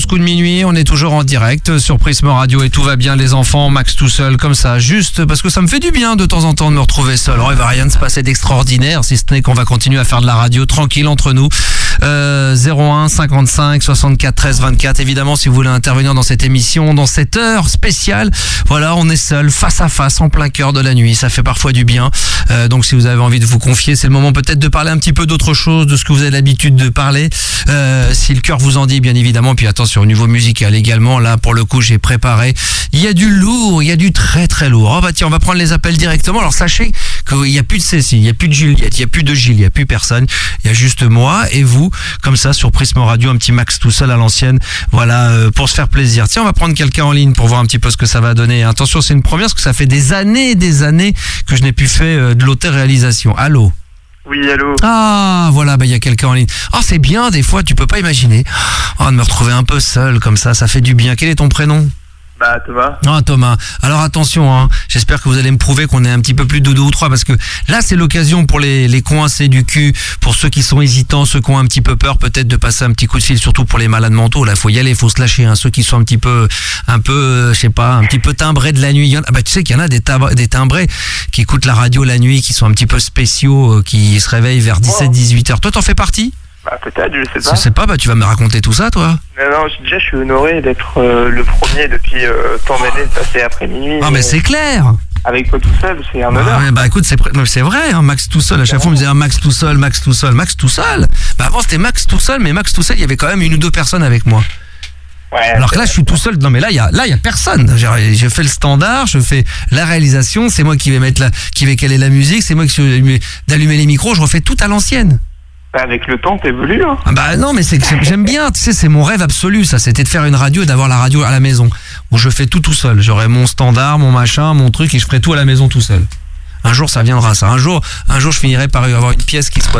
jusqu'au de minuit. On est toujours en direct sur Prisme Radio et tout va bien les enfants. Max tout seul comme ça, juste parce que ça me fait du bien de temps en temps de me retrouver seul. Alors il va rien se passer d'extraordinaire si ce n'est qu'on va continuer à faire de la radio tranquille entre nous. 01 55 64 13 24. Évidemment, si vous voulez intervenir dans cette émission, dans cette heure spéciale, voilà, on est seul, face à face, en plein cœur de la nuit. Ça fait parfois du bien. Donc si vous avez envie de vous confier, c'est le moment peut-être de parler un petit peu d'autre chose, de ce que vous avez l'habitude de parler. Si le cœur vous en dit, bien évidemment. Puis attention, au niveau musical également, là pour le coup j'ai préparé. Il y a du lourd, il y a du très très lourd. Oh bah tiens, on va prendre les appels directement. Alors sachez qu'il n'y a plus de Cécile, il n'y a plus de Juliette, il n'y a plus de Gilles, il n'y a plus personne. Il y a juste moi et vous, comme ça sur Prisme Radio, un petit Max tout seul à l'ancienne. Voilà, pour se faire plaisir. Tiens, on va prendre quelqu'un en ligne pour voir un petit peu ce que ça va donner. Attention, c'est une première parce que ça fait des années que je n'ai plus fait de l'auto-réalisation. Allô? Oui, allô. Ah, voilà, bah il y a quelqu'un en ligne. Ah, c'est bien, des fois, tu peux pas imaginer. Oh, de me retrouver un peu seul comme ça fait du bien. Quel est ton prénom? Bah, Thomas. Ah, Thomas. Alors attention, hein. J'espère que vous allez me prouver qu'on est un petit peu plus de 2 ou 3 parce que là, c'est l'occasion pour les coincés du cul, pour ceux qui sont hésitants, ceux qui ont un petit peu peur, peut-être de passer un petit coup de fil, surtout pour les malades mentaux. Là, faut y aller, faut se lâcher, hein. Ceux qui sont un petit peu, je sais pas, un petit peu timbrés de la nuit. Bah, tu sais qu'il y en a des timbrés qui écoutent la radio la nuit, qui sont un petit peu spéciaux, qui se réveillent vers 17-18 heures. Toi, t'en fais partie? Bah, peut-être, je sais pas. Je sais pas, bah, tu vas me raconter tout ça, toi. Non, déjà, je suis honoré d'être le premier depuis tant d'années de passer après minuit. Ah, mais c'est clair. Avec toi tout seul, c'est un honneur. Bah écoute, c'est vrai, hein, Max tout seul. À chaque fois, on me disait Max tout seul, Max tout seul, Max tout seul. Bah avant, c'était Max tout seul, mais Max tout seul, il y avait quand même 1 ou 2 personnes avec moi. Ouais, alors que là, je suis tout seul. Non, mais là, il y a personne. Je fais le standard, je fais la réalisation, c'est moi qui vais qui vais caler la musique, c'est moi qui vais d'allumer les micros, je refais tout à l'ancienne. Bah, avec le temps, t'évolues, hein. Ah bah non, mais c'est que j'aime bien, tu sais, c'est mon rêve absolu, ça, c'était de faire une radio et d'avoir la radio à la maison, où je fais tout seul. J'aurai mon standard, mon machin, mon truc, et je ferai tout à la maison tout seul. Un jour, ça viendra, ça. Un jour, je finirai par avoir une pièce qui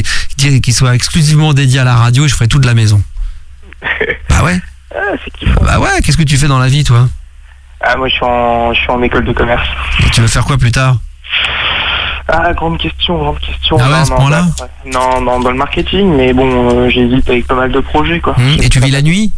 soit exclusivement dédiée à la radio et je ferai tout de la maison. Bah ouais. Ah, c'est kiffant. Bah ouais, qu'est-ce que tu fais dans la vie, toi? Ah, moi, je suis en école de commerce. Et tu veux faire quoi plus tard? Ah, grande question. Ah ouais, à ce point-là? Non, dans le marketing, mais bon, j'hésite avec pas mal de projets, quoi. Et tu vis la nuit?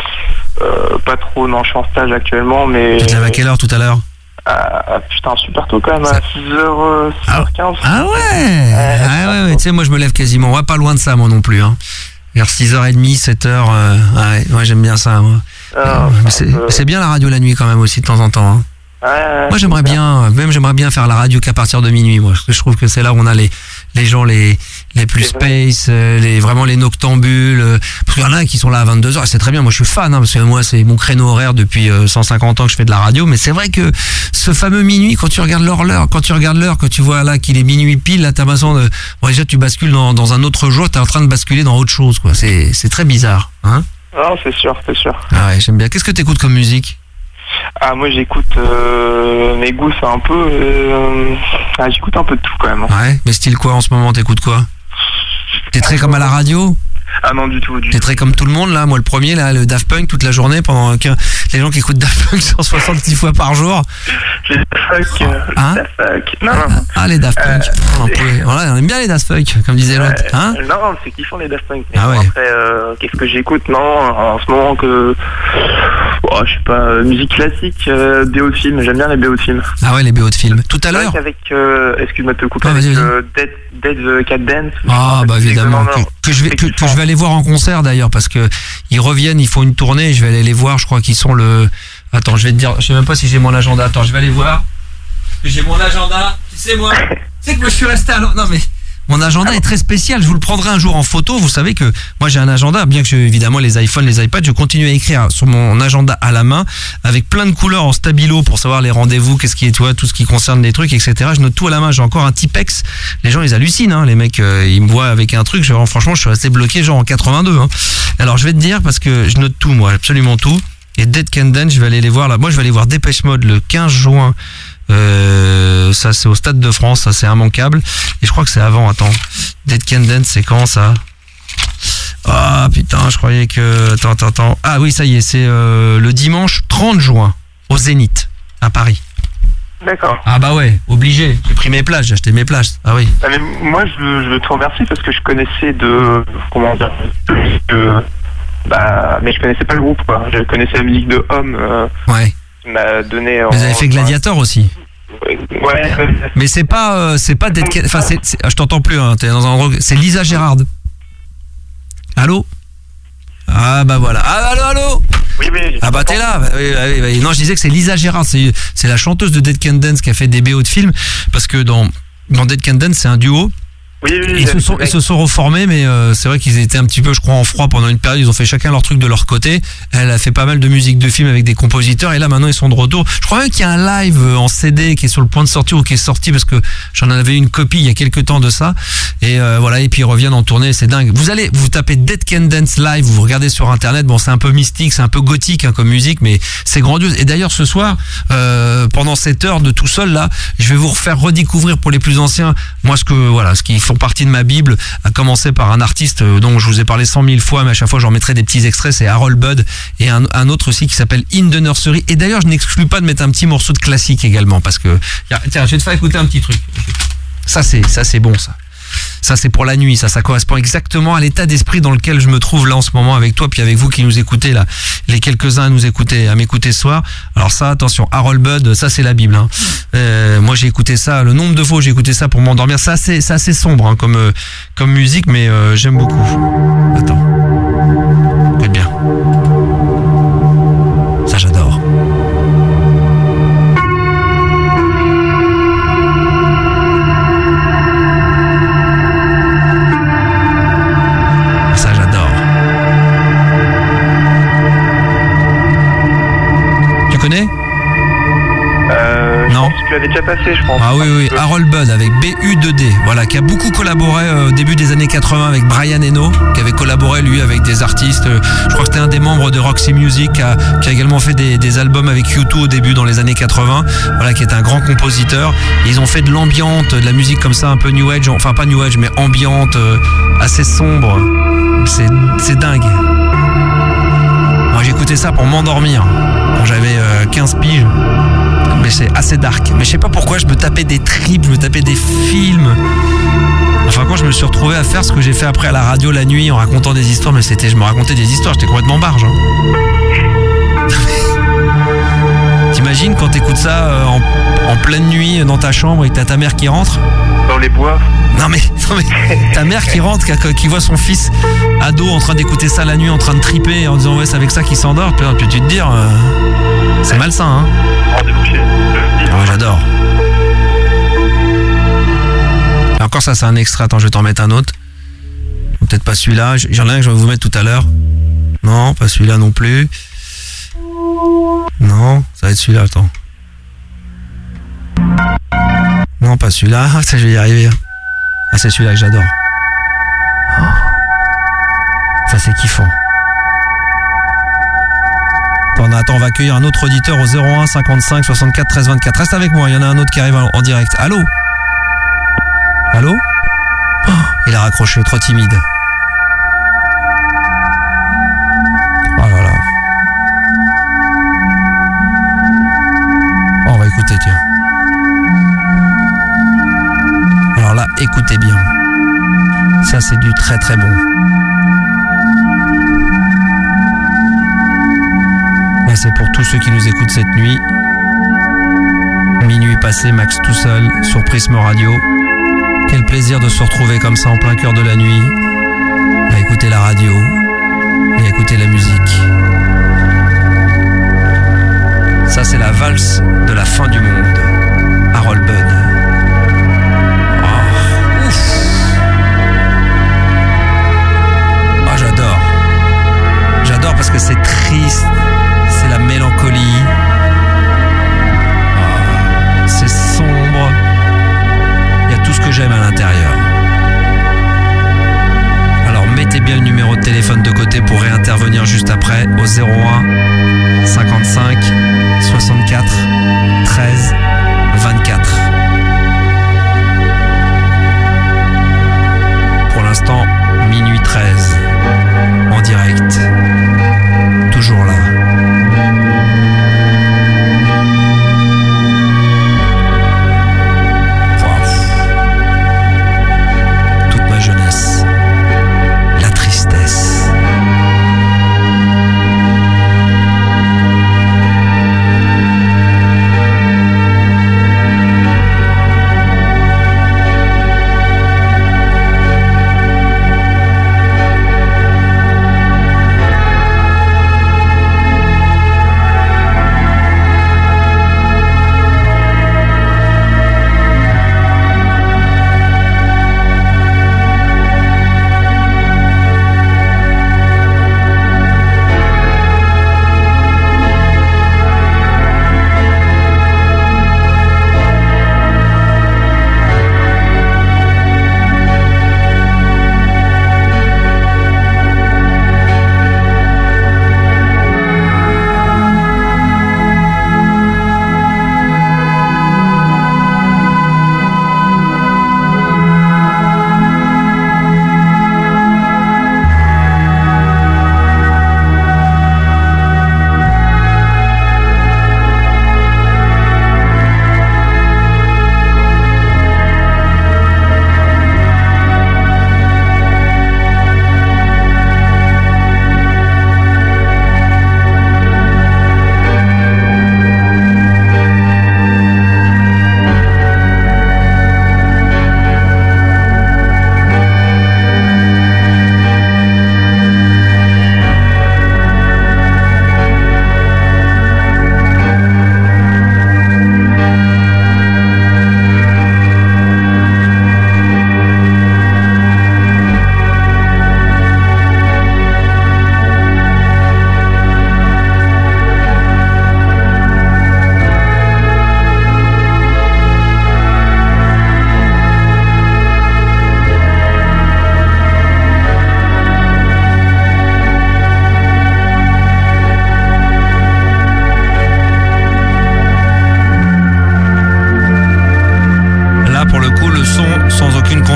Pas trop, non, je suis en stage actuellement, mais... Tu te lèves à quelle heure tout à l'heure? Putain, super tôt quand même, à 6h15. Ah ouais, tu sais, moi je me lève quasiment, ouais, pas loin de ça, moi non plus, hein. Vers 6h30, 7h, ouais, j'aime bien ça, moi. Mais c'est bien la radio la nuit quand même aussi de temps en temps, hein. Moi j'aimerais bien faire la radio qu'à partir de minuit, moi, parce que je trouve que c'est là où on a les gens les plus space, vraiment les noctambules, parce qu'il y en a qui sont là à 22h, et c'est très bien, moi je suis fan, hein, parce que moi c'est mon créneau horaire depuis 150 ans que je fais de la radio, mais c'est vrai que ce fameux minuit, quand tu regardes l'heure, quand tu vois là qu'il est minuit pile, là t'as l'impression de, bon, déjà tu bascules dans un autre jour, t'es en train de basculer dans autre chose, quoi, c'est très bizarre, hein. Non, c'est sûr. Ah ouais, j'aime bien. Qu'est-ce que t'écoutes comme musique? Ah, moi j'écoute, mes goûts c'est un peu, j'écoute un peu de tout quand même, hein. Ouais, mais style quoi en ce moment, t'écoutes quoi? T'es très comme à la radio? Ah non, du tout. T'es très comme tout le monde là, moi le premier là, le Daft Punk toute la journée pendant que les gens qui écoutent Daft Punk 166 fois par jour. Les Daft Punk, non. Ah, les Daft Punk. Voilà, on aime bien les Daft Punk, comme disait l'autre, hein? Non, c'est kiffant les Daft Punk. Ah ouais. Après, qu'est-ce que j'écoute? Non, en ce moment je sais pas, musique classique, BO de film, j'aime bien les BO de film. Ah ouais, les BO de film. Tout à l'heure. Avec, excuse-moi de te couper, avec Dead Cat Dance. Ah bah évidemment, que je vais aller voir en concert d'ailleurs, parce que ils reviennent, ils font une tournée, je vais aller les voir, je crois qu'ils sont Attends, je vais te dire, je sais même pas si j'ai mon agenda, attends, je vais aller voir. J'ai mon agenda, tu sais moi, c'est que je suis resté à... Non mais... Mon agenda est très spécial, je vous le prendrai un jour en photo. Vous savez que moi j'ai un agenda, bien que évidemment les iPhones, les iPads, je continue à écrire sur mon agenda à la main, avec plein de couleurs en stabilo pour savoir les rendez-vous, qu'est-ce qui est, tout ce qui concerne les trucs, etc. Je note tout à la main, j'ai encore un Tipex. Les gens ils hallucinent, hein. Les mecs ils me voient avec un truc, franchement je suis resté bloqué genre en 82, hein. Alors je vais te dire, parce que je note tout moi, absolument tout. Et Dead Can Dance, je vais aller les voir là. Moi je vais aller voir Dépêche Mode le 15 juin. Ça c'est au Stade de France, ça c'est immanquable. Et je crois que c'est avant, attends. Dead Can Dance, c'est quand ça? Ah putain, je croyais que... Attends. Ah oui, ça y est, c'est le dimanche 30 juin au Zénith, à Paris. D'accord. Ah bah ouais, obligé. J'ai pris mes places, j'ai acheté mes places. Ah oui. Ah, mais moi je veux te remercier parce que je connaissais mais je connaissais pas le groupe, quoi. Je connaissais la musique de Homme. Ouais. Qui m'a donné. Vous avez fait Gladiator aussi. Ouais. Mais c'est pas Dead Kennedys. Enfin, je t'entends plus. Hein, t'es dans un endroit. C'est Lisa Gérard. Allô? Ah bah voilà. Ah allô. Oui. Ah bah t'es là. Oui. Non, je disais que c'est Lisa Gérard. C'est la chanteuse de Dead Can Dance qui a fait des BO de films, parce que dans Dead Can Dance c'est un duo. Oui. Ils se sont reformés, mais c'est vrai qu'ils étaient un petit peu, je crois, en froid pendant une période. Ils ont fait chacun leur truc de leur côté. Elle a fait pas mal de musique de film avec des compositeurs, et là maintenant ils sont de retour. Je crois même qu'il y a un live en CD qui est sur le point de sortir, ou qui est sorti, parce que j'en avais une copie il y a quelques temps de ça. Et voilà, et puis ils reviennent en tournée, c'est dingue. Vous tapez Dead Can Dance live, vous regardez sur internet. Bon, c'est un peu mystique, c'est un peu gothique hein, comme musique, mais c'est grandiose. Et d'ailleurs ce soir, pendant cette heure de tout seul là, je vais vous refaire redécouvrir pour les plus anciens, moi ce qui font partie de ma Bible, à commencer par un artiste dont je vous ai parlé 100 000 fois, mais à chaque fois j'en mettrai des petits extraits. C'est Harold Budd, et un autre aussi qui s'appelle In the Nursery. Et d'ailleurs je n'exclus pas de mettre un petit morceau de classique également, parce que tiens, je vais te faire écouter un petit truc. Ça c'est bon ça. Ça c'est pour la nuit, ça correspond exactement à l'état d'esprit dans lequel je me trouve là en ce moment avec toi, puis avec vous qui nous écoutez là, les quelques-uns à m'écouter ce soir. Alors ça, attention, Harold Budd, ça c'est la Bible hein. Moi j'ai écouté ça, le nombre de fois j'ai écouté ça pour m'endormir. Ça c'est assez sombre hein, comme musique, mais j'aime beaucoup. Attends, écoute bien. Ça j'adore. Tu connais? Non. Tu l'avais déjà passé, je pense. Ah oui, Harold Budd avec BU2D, voilà, qui a beaucoup collaboré au début des années 80 avec Brian Eno, qui avait collaboré lui avec des artistes. Je crois que c'était un des membres de Roxy Music, qui a également fait des albums avec U2 au début dans les années 80. Voilà, qui est un grand compositeur. Et ils ont fait de l'ambiante, de la musique comme ça, un peu new age, enfin pas new age, mais ambiante, assez sombre. C'est dingue. Moi j'écoutais ça pour m'endormir quand j'avais 15 piges. Mais c'est assez dark. Mais je sais pas pourquoi je me tapais des tripes, je me tapais des films. Enfin, quand je me suis retrouvé à faire ce que j'ai fait après à la radio la nuit en racontant des histoires, mais je me racontais des histoires, j'étais complètement barge. Hein. T'imagines quand t'écoutes ça en pleine nuit dans ta chambre et que t'as ta mère qui rentre? Dans les bois. Non mais ta mère qui rentre, qui voit son fils ado en train d'écouter ça la nuit, en train de triper, en disant ouais c'est avec ça qu'il s'endort, puis tu te dire c'est malsain hein. Ouais, j'adore. Et encore ça c'est un extrait, attends je vais t'en mettre un autre. Peut-être pas celui-là, j'en ai un que je vais vous mettre tout à l'heure. Non, pas celui-là non plus. Non, ça va être celui-là, attends. Non, pas celui-là, ça je vais y arriver. Ah, c'est celui-là que j'adore. Oh. Ça c'est kiffant. Attends, on va accueillir un autre auditeur au 01 55 64 13 24. Reste avec moi, il y en a un autre qui arrive en direct. Allô? Allô? Oh, il a raccroché, trop timide. Oh là là. Oh, on va écouter, tiens. Alors là, écoutez bien. Ça, c'est du très très bon. Et c'est pour tous ceux qui nous écoutent cette nuit. Minuit passé, Max tout seul, sur Prisme Radio. Quel plaisir de se retrouver comme ça en plein cœur de la nuit, à écouter la radio et à écouter la musique. Ça, c'est la valse de la fin du monde. Harold Budd. Oh, ouf. Oh, j'adore. J'adore parce que c'est triste. C'est la mélancolie. Oh, c'est sombre. Il y a tout ce que j'aime à l'intérieur. Alors mettez bien le numéro de téléphone de côté pour réintervenir juste après au 01 55 64 13 24. Pour l'instant, minuit 13 en direct. Toujours là.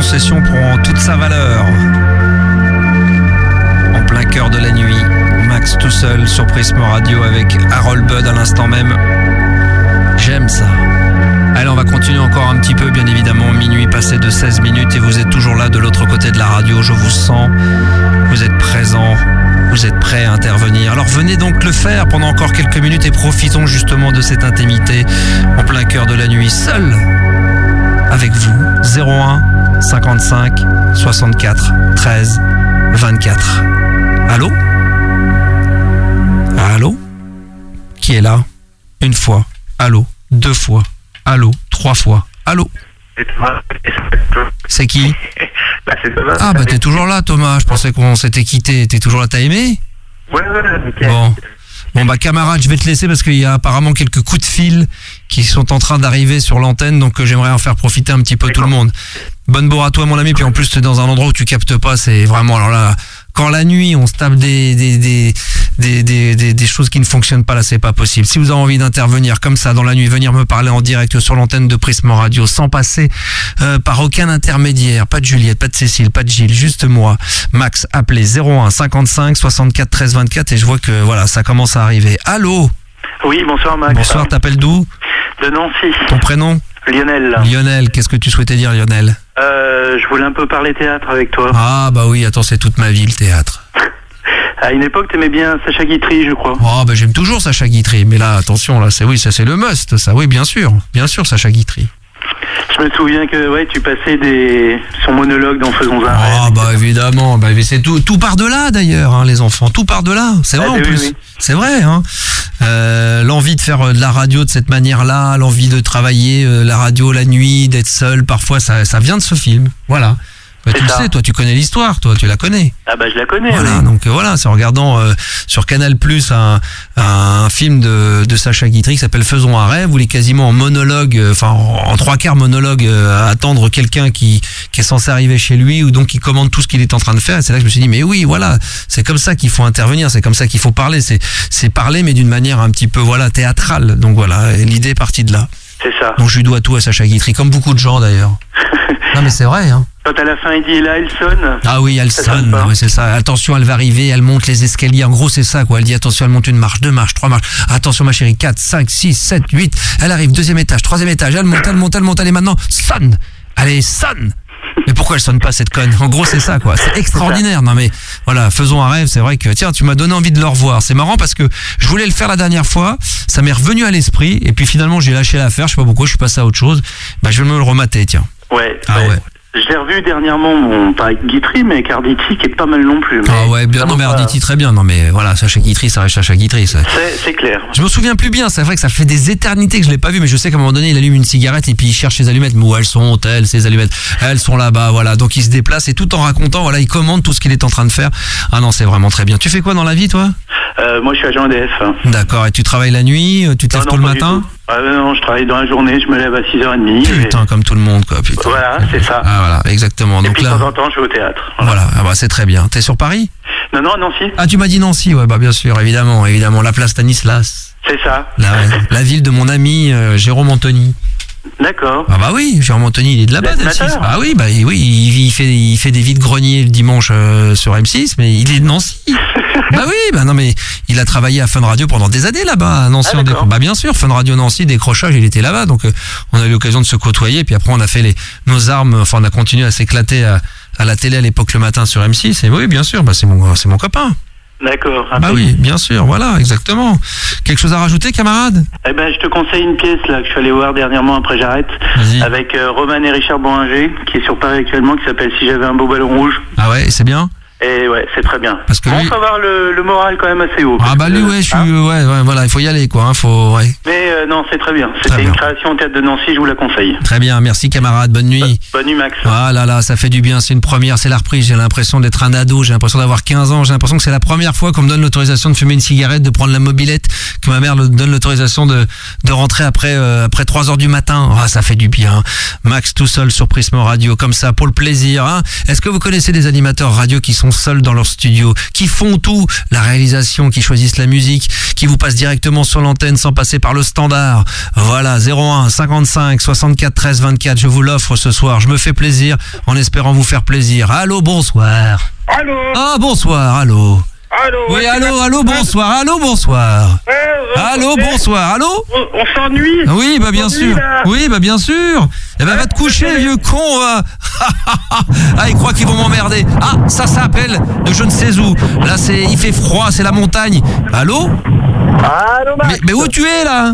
concession prend toute sa valeur. En plein cœur de la nuit, Max tout seul sur Prisme Radio avec Harold Budd à l'instant même. J'aime ça. Allez, on va continuer encore un petit peu, bien évidemment. Minuit passé de 16 minutes et vous êtes toujours là de l'autre côté de la radio. Je vous sens. Vous êtes présents. Vous êtes prêts à intervenir. Alors venez donc le faire pendant encore quelques minutes et profitons justement de cette intimité en plein cœur de la nuit, seul avec vous. 01 55 64 13 24. Allô? Allô? Qui est là? Une fois. Allô? Deux fois. Allô? Trois fois. Allô? C'est qui? C'est Thomas. Ah bah t'es toujours là, Thomas. Je pensais qu'on s'était quitté. T'es toujours là, t'as aimé? Ouais, okay. Bon bah camarade, je vais te laisser parce qu'il y a apparemment quelques coups de fil qui sont en train d'arriver sur l'antenne, donc j'aimerais en faire profiter un petit peu tout le monde. Bonne bourre à toi mon ami, puis en plus t'es dans un endroit où tu captes pas, c'est vraiment, alors là, quand la nuit on se tape des choses qui ne fonctionnent pas, là c'est pas possible. Si vous avez envie d'intervenir comme ça dans la nuit, venir me parler en direct sur l'antenne de Prisme Radio, sans passer par aucun intermédiaire, pas de Juliette, pas de Cécile, pas de Gilles, juste moi, Max, appelez 01 55 64 13 24 et je vois que voilà, ça commence à arriver. Allô? Oui, bonsoir Max. Bonsoir, t'appelles d'où? De Nancy. Ton prénom? Lionel. Lionel, qu'est-ce que tu souhaitais dire, Lionel? Je voulais un peu parler théâtre avec toi. Ah bah oui, attends, c'est toute ma vie le théâtre. À une époque, t'aimais bien Sacha Guitry, je crois. Oh bah j'aime toujours Sacha Guitry, mais là, attention, là, c'est c'est le must, ça, oui, bien sûr, Sacha Guitry. Je me souviens que tu passais son monologue dans Faisons un rêve. Ah bah évidemment, c'est tout part de là d'ailleurs, hein, les enfants, tout part de là, c'est vrai en plus, oui. C'est vrai, hein. L'envie de faire de la radio de cette manière-là, l'envie de travailler la radio la nuit, d'être seul, parfois ça vient de ce film, voilà. Bah, tu le sais, toi tu connais l'histoire, toi tu la connais. Ah bah je la connais. Voilà, oui. Donc voilà, c'est en regardant sur Canal+ un film de Sacha Guitry qui s'appelle Faisons un rêve, où il est quasiment en monologue, en trois quarts monologue, à attendre quelqu'un qui est censé arriver chez lui, ou donc il commande tout ce qu'il est en train de faire. Et c'est là que je me suis dit mais oui, voilà, c'est comme ça qu'il faut intervenir, c'est comme ça qu'il faut parler, c'est parler mais d'une manière un petit peu théâtrale. Donc voilà, l'idée est partie de là. C'est ça. Donc je lui dois tout à Sacha Guitry, comme beaucoup de gens d'ailleurs. Non mais c'est vrai, hein. Quand à la fin il dit là elle sonne. Ah oui, elle sonne, oui, c'est ça. Attention, elle va arriver, elle monte les escaliers. En gros, c'est ça quoi. Elle dit attention, elle monte une marche, deux marches, trois marches. Attention ma chérie, 4, 5, 6, 7, 8. Elle arrive, deuxième étage, troisième étage. Elle monte, allez maintenant, sonne. Allez, sonne. Mais pourquoi elle sonne pas cette conne? En gros, c'est ça quoi. C'est extraordinaire. Non mais voilà, Faisons un rêve. C'est vrai que tiens, tu m'as donné envie de le revoir. C'est marrant parce que je voulais le faire la dernière fois. Ça m'est revenu à l'esprit et puis finalement j'ai lâché l'affaire. Je sais pas pourquoi. Je suis passé à autre chose. Bah je vais me le remater. Tiens. Ouais. Je l'ai revu dernièrement, pas avec Guitry, mais avec Arditi, qui est pas mal non plus. Ah ouais, bien, non mais Arditi très bien, non mais voilà, Sacha Guitry, ça reste Sacha Guitry. C'est clair. Je me souviens plus bien, c'est vrai que ça fait des éternités que je l'ai pas vu, mais je sais qu'à un moment donné, il allume une cigarette et puis il cherche ses allumettes. Mais où elles sont, ces allumettes? Elles sont là-bas, voilà. Donc il se déplace et tout en racontant, voilà, il commande tout ce qu'il est en train de faire. Ah non, c'est vraiment très bien. Tu fais quoi dans la vie, toi? Moi, je suis agent EDF. D'accord, et tu travailles la nuit? Tu te lèves tôt le matin? Non, je travaille dans la journée, je me lève à 6h30. Putain, comme tout le monde, quoi, putain. Voilà, c'est ça. Ah voilà, exactement. Et donc puis là, de temps en temps, je vais au théâtre. Voilà, ah bah, c'est très bien. T'es sur Paris? Non, Nancy. Ah, tu m'as dit Nancy, ouais, bah bien sûr, évidemment, la place Stanislas. C'est ça. La ville de mon ami Jérôme Anthony. D'accord. Ah bah oui, Jérôme Anthony, il est de là-bas. Ah oui, il fait des vides-greniers le dimanche sur M6, mais il est de Nancy. Bah oui, non mais il a travaillé à Fun Radio pendant des années là-bas à Nancy. Bah bien sûr, Fun Radio Nancy, décrochage, il était là-bas, donc on a eu l'occasion de se côtoyer, puis après on a fait nos armes, on a continué à s'éclater à la télé à l'époque le matin sur M6, et oui, bien sûr, c'est mon copain. D'accord. Bah oui, bien sûr, voilà, exactement. Quelque chose à rajouter, camarade? Eh ben, je te conseille une pièce là que je suis allé voir dernièrement après j'arrête, avec Roman et Richard Bohinger, qui est sur Paris actuellement, qui s'appelle Si j'avais un beau ballon rouge. Ah ouais, c'est bien. Et ouais, c'est très bien. Parce que lui... faut avoir le moral quand même assez haut. Ah bah lui, voilà, il faut y aller quoi, hein, Mais non, c'est très bien. C'était une création au théâtre de Nancy, je vous la conseille. Très bien, merci camarade, bonne nuit. Bonne nuit Max. Ah là, ça fait du bien, c'est une première, c'est la reprise. J'ai l'impression d'être un ado, j'ai l'impression d'avoir 15 ans, j'ai l'impression que c'est la première fois qu'on me donne l'autorisation de fumer une cigarette, de prendre la mobilette, que ma mère donne l'autorisation de rentrer après 3h du matin. Ah, ça fait du bien. Max tout seul sur Prisme Radio, comme ça, pour le plaisir. Hein. Est-ce que vous connaissez des animateurs radio qui sont sont seuls dans leur studio, qui font tout, la réalisation, qui choisissent la musique, qui vous passent directement sur l'antenne sans passer par le standard. Voilà, 01 55 64 13 24, je vous l'offre ce soir. Je me fais plaisir en espérant vous faire plaisir. Allô, bonsoir. Allô. Ah, bonsoir, allô. Allô. Oui, allô, bonsoir, allô, bonsoir, allô. On s'ennuie. Oui, bah bien sûr. Oui, bah bien sûr. Eh ben va te coucher, vieux con. Ah, ils croient qu'ils vont m'emmerder. Ah, ça appelle de je ne sais où. Là, il fait froid, c'est la montagne. Allô. Allô, Max. Mais où tu es là?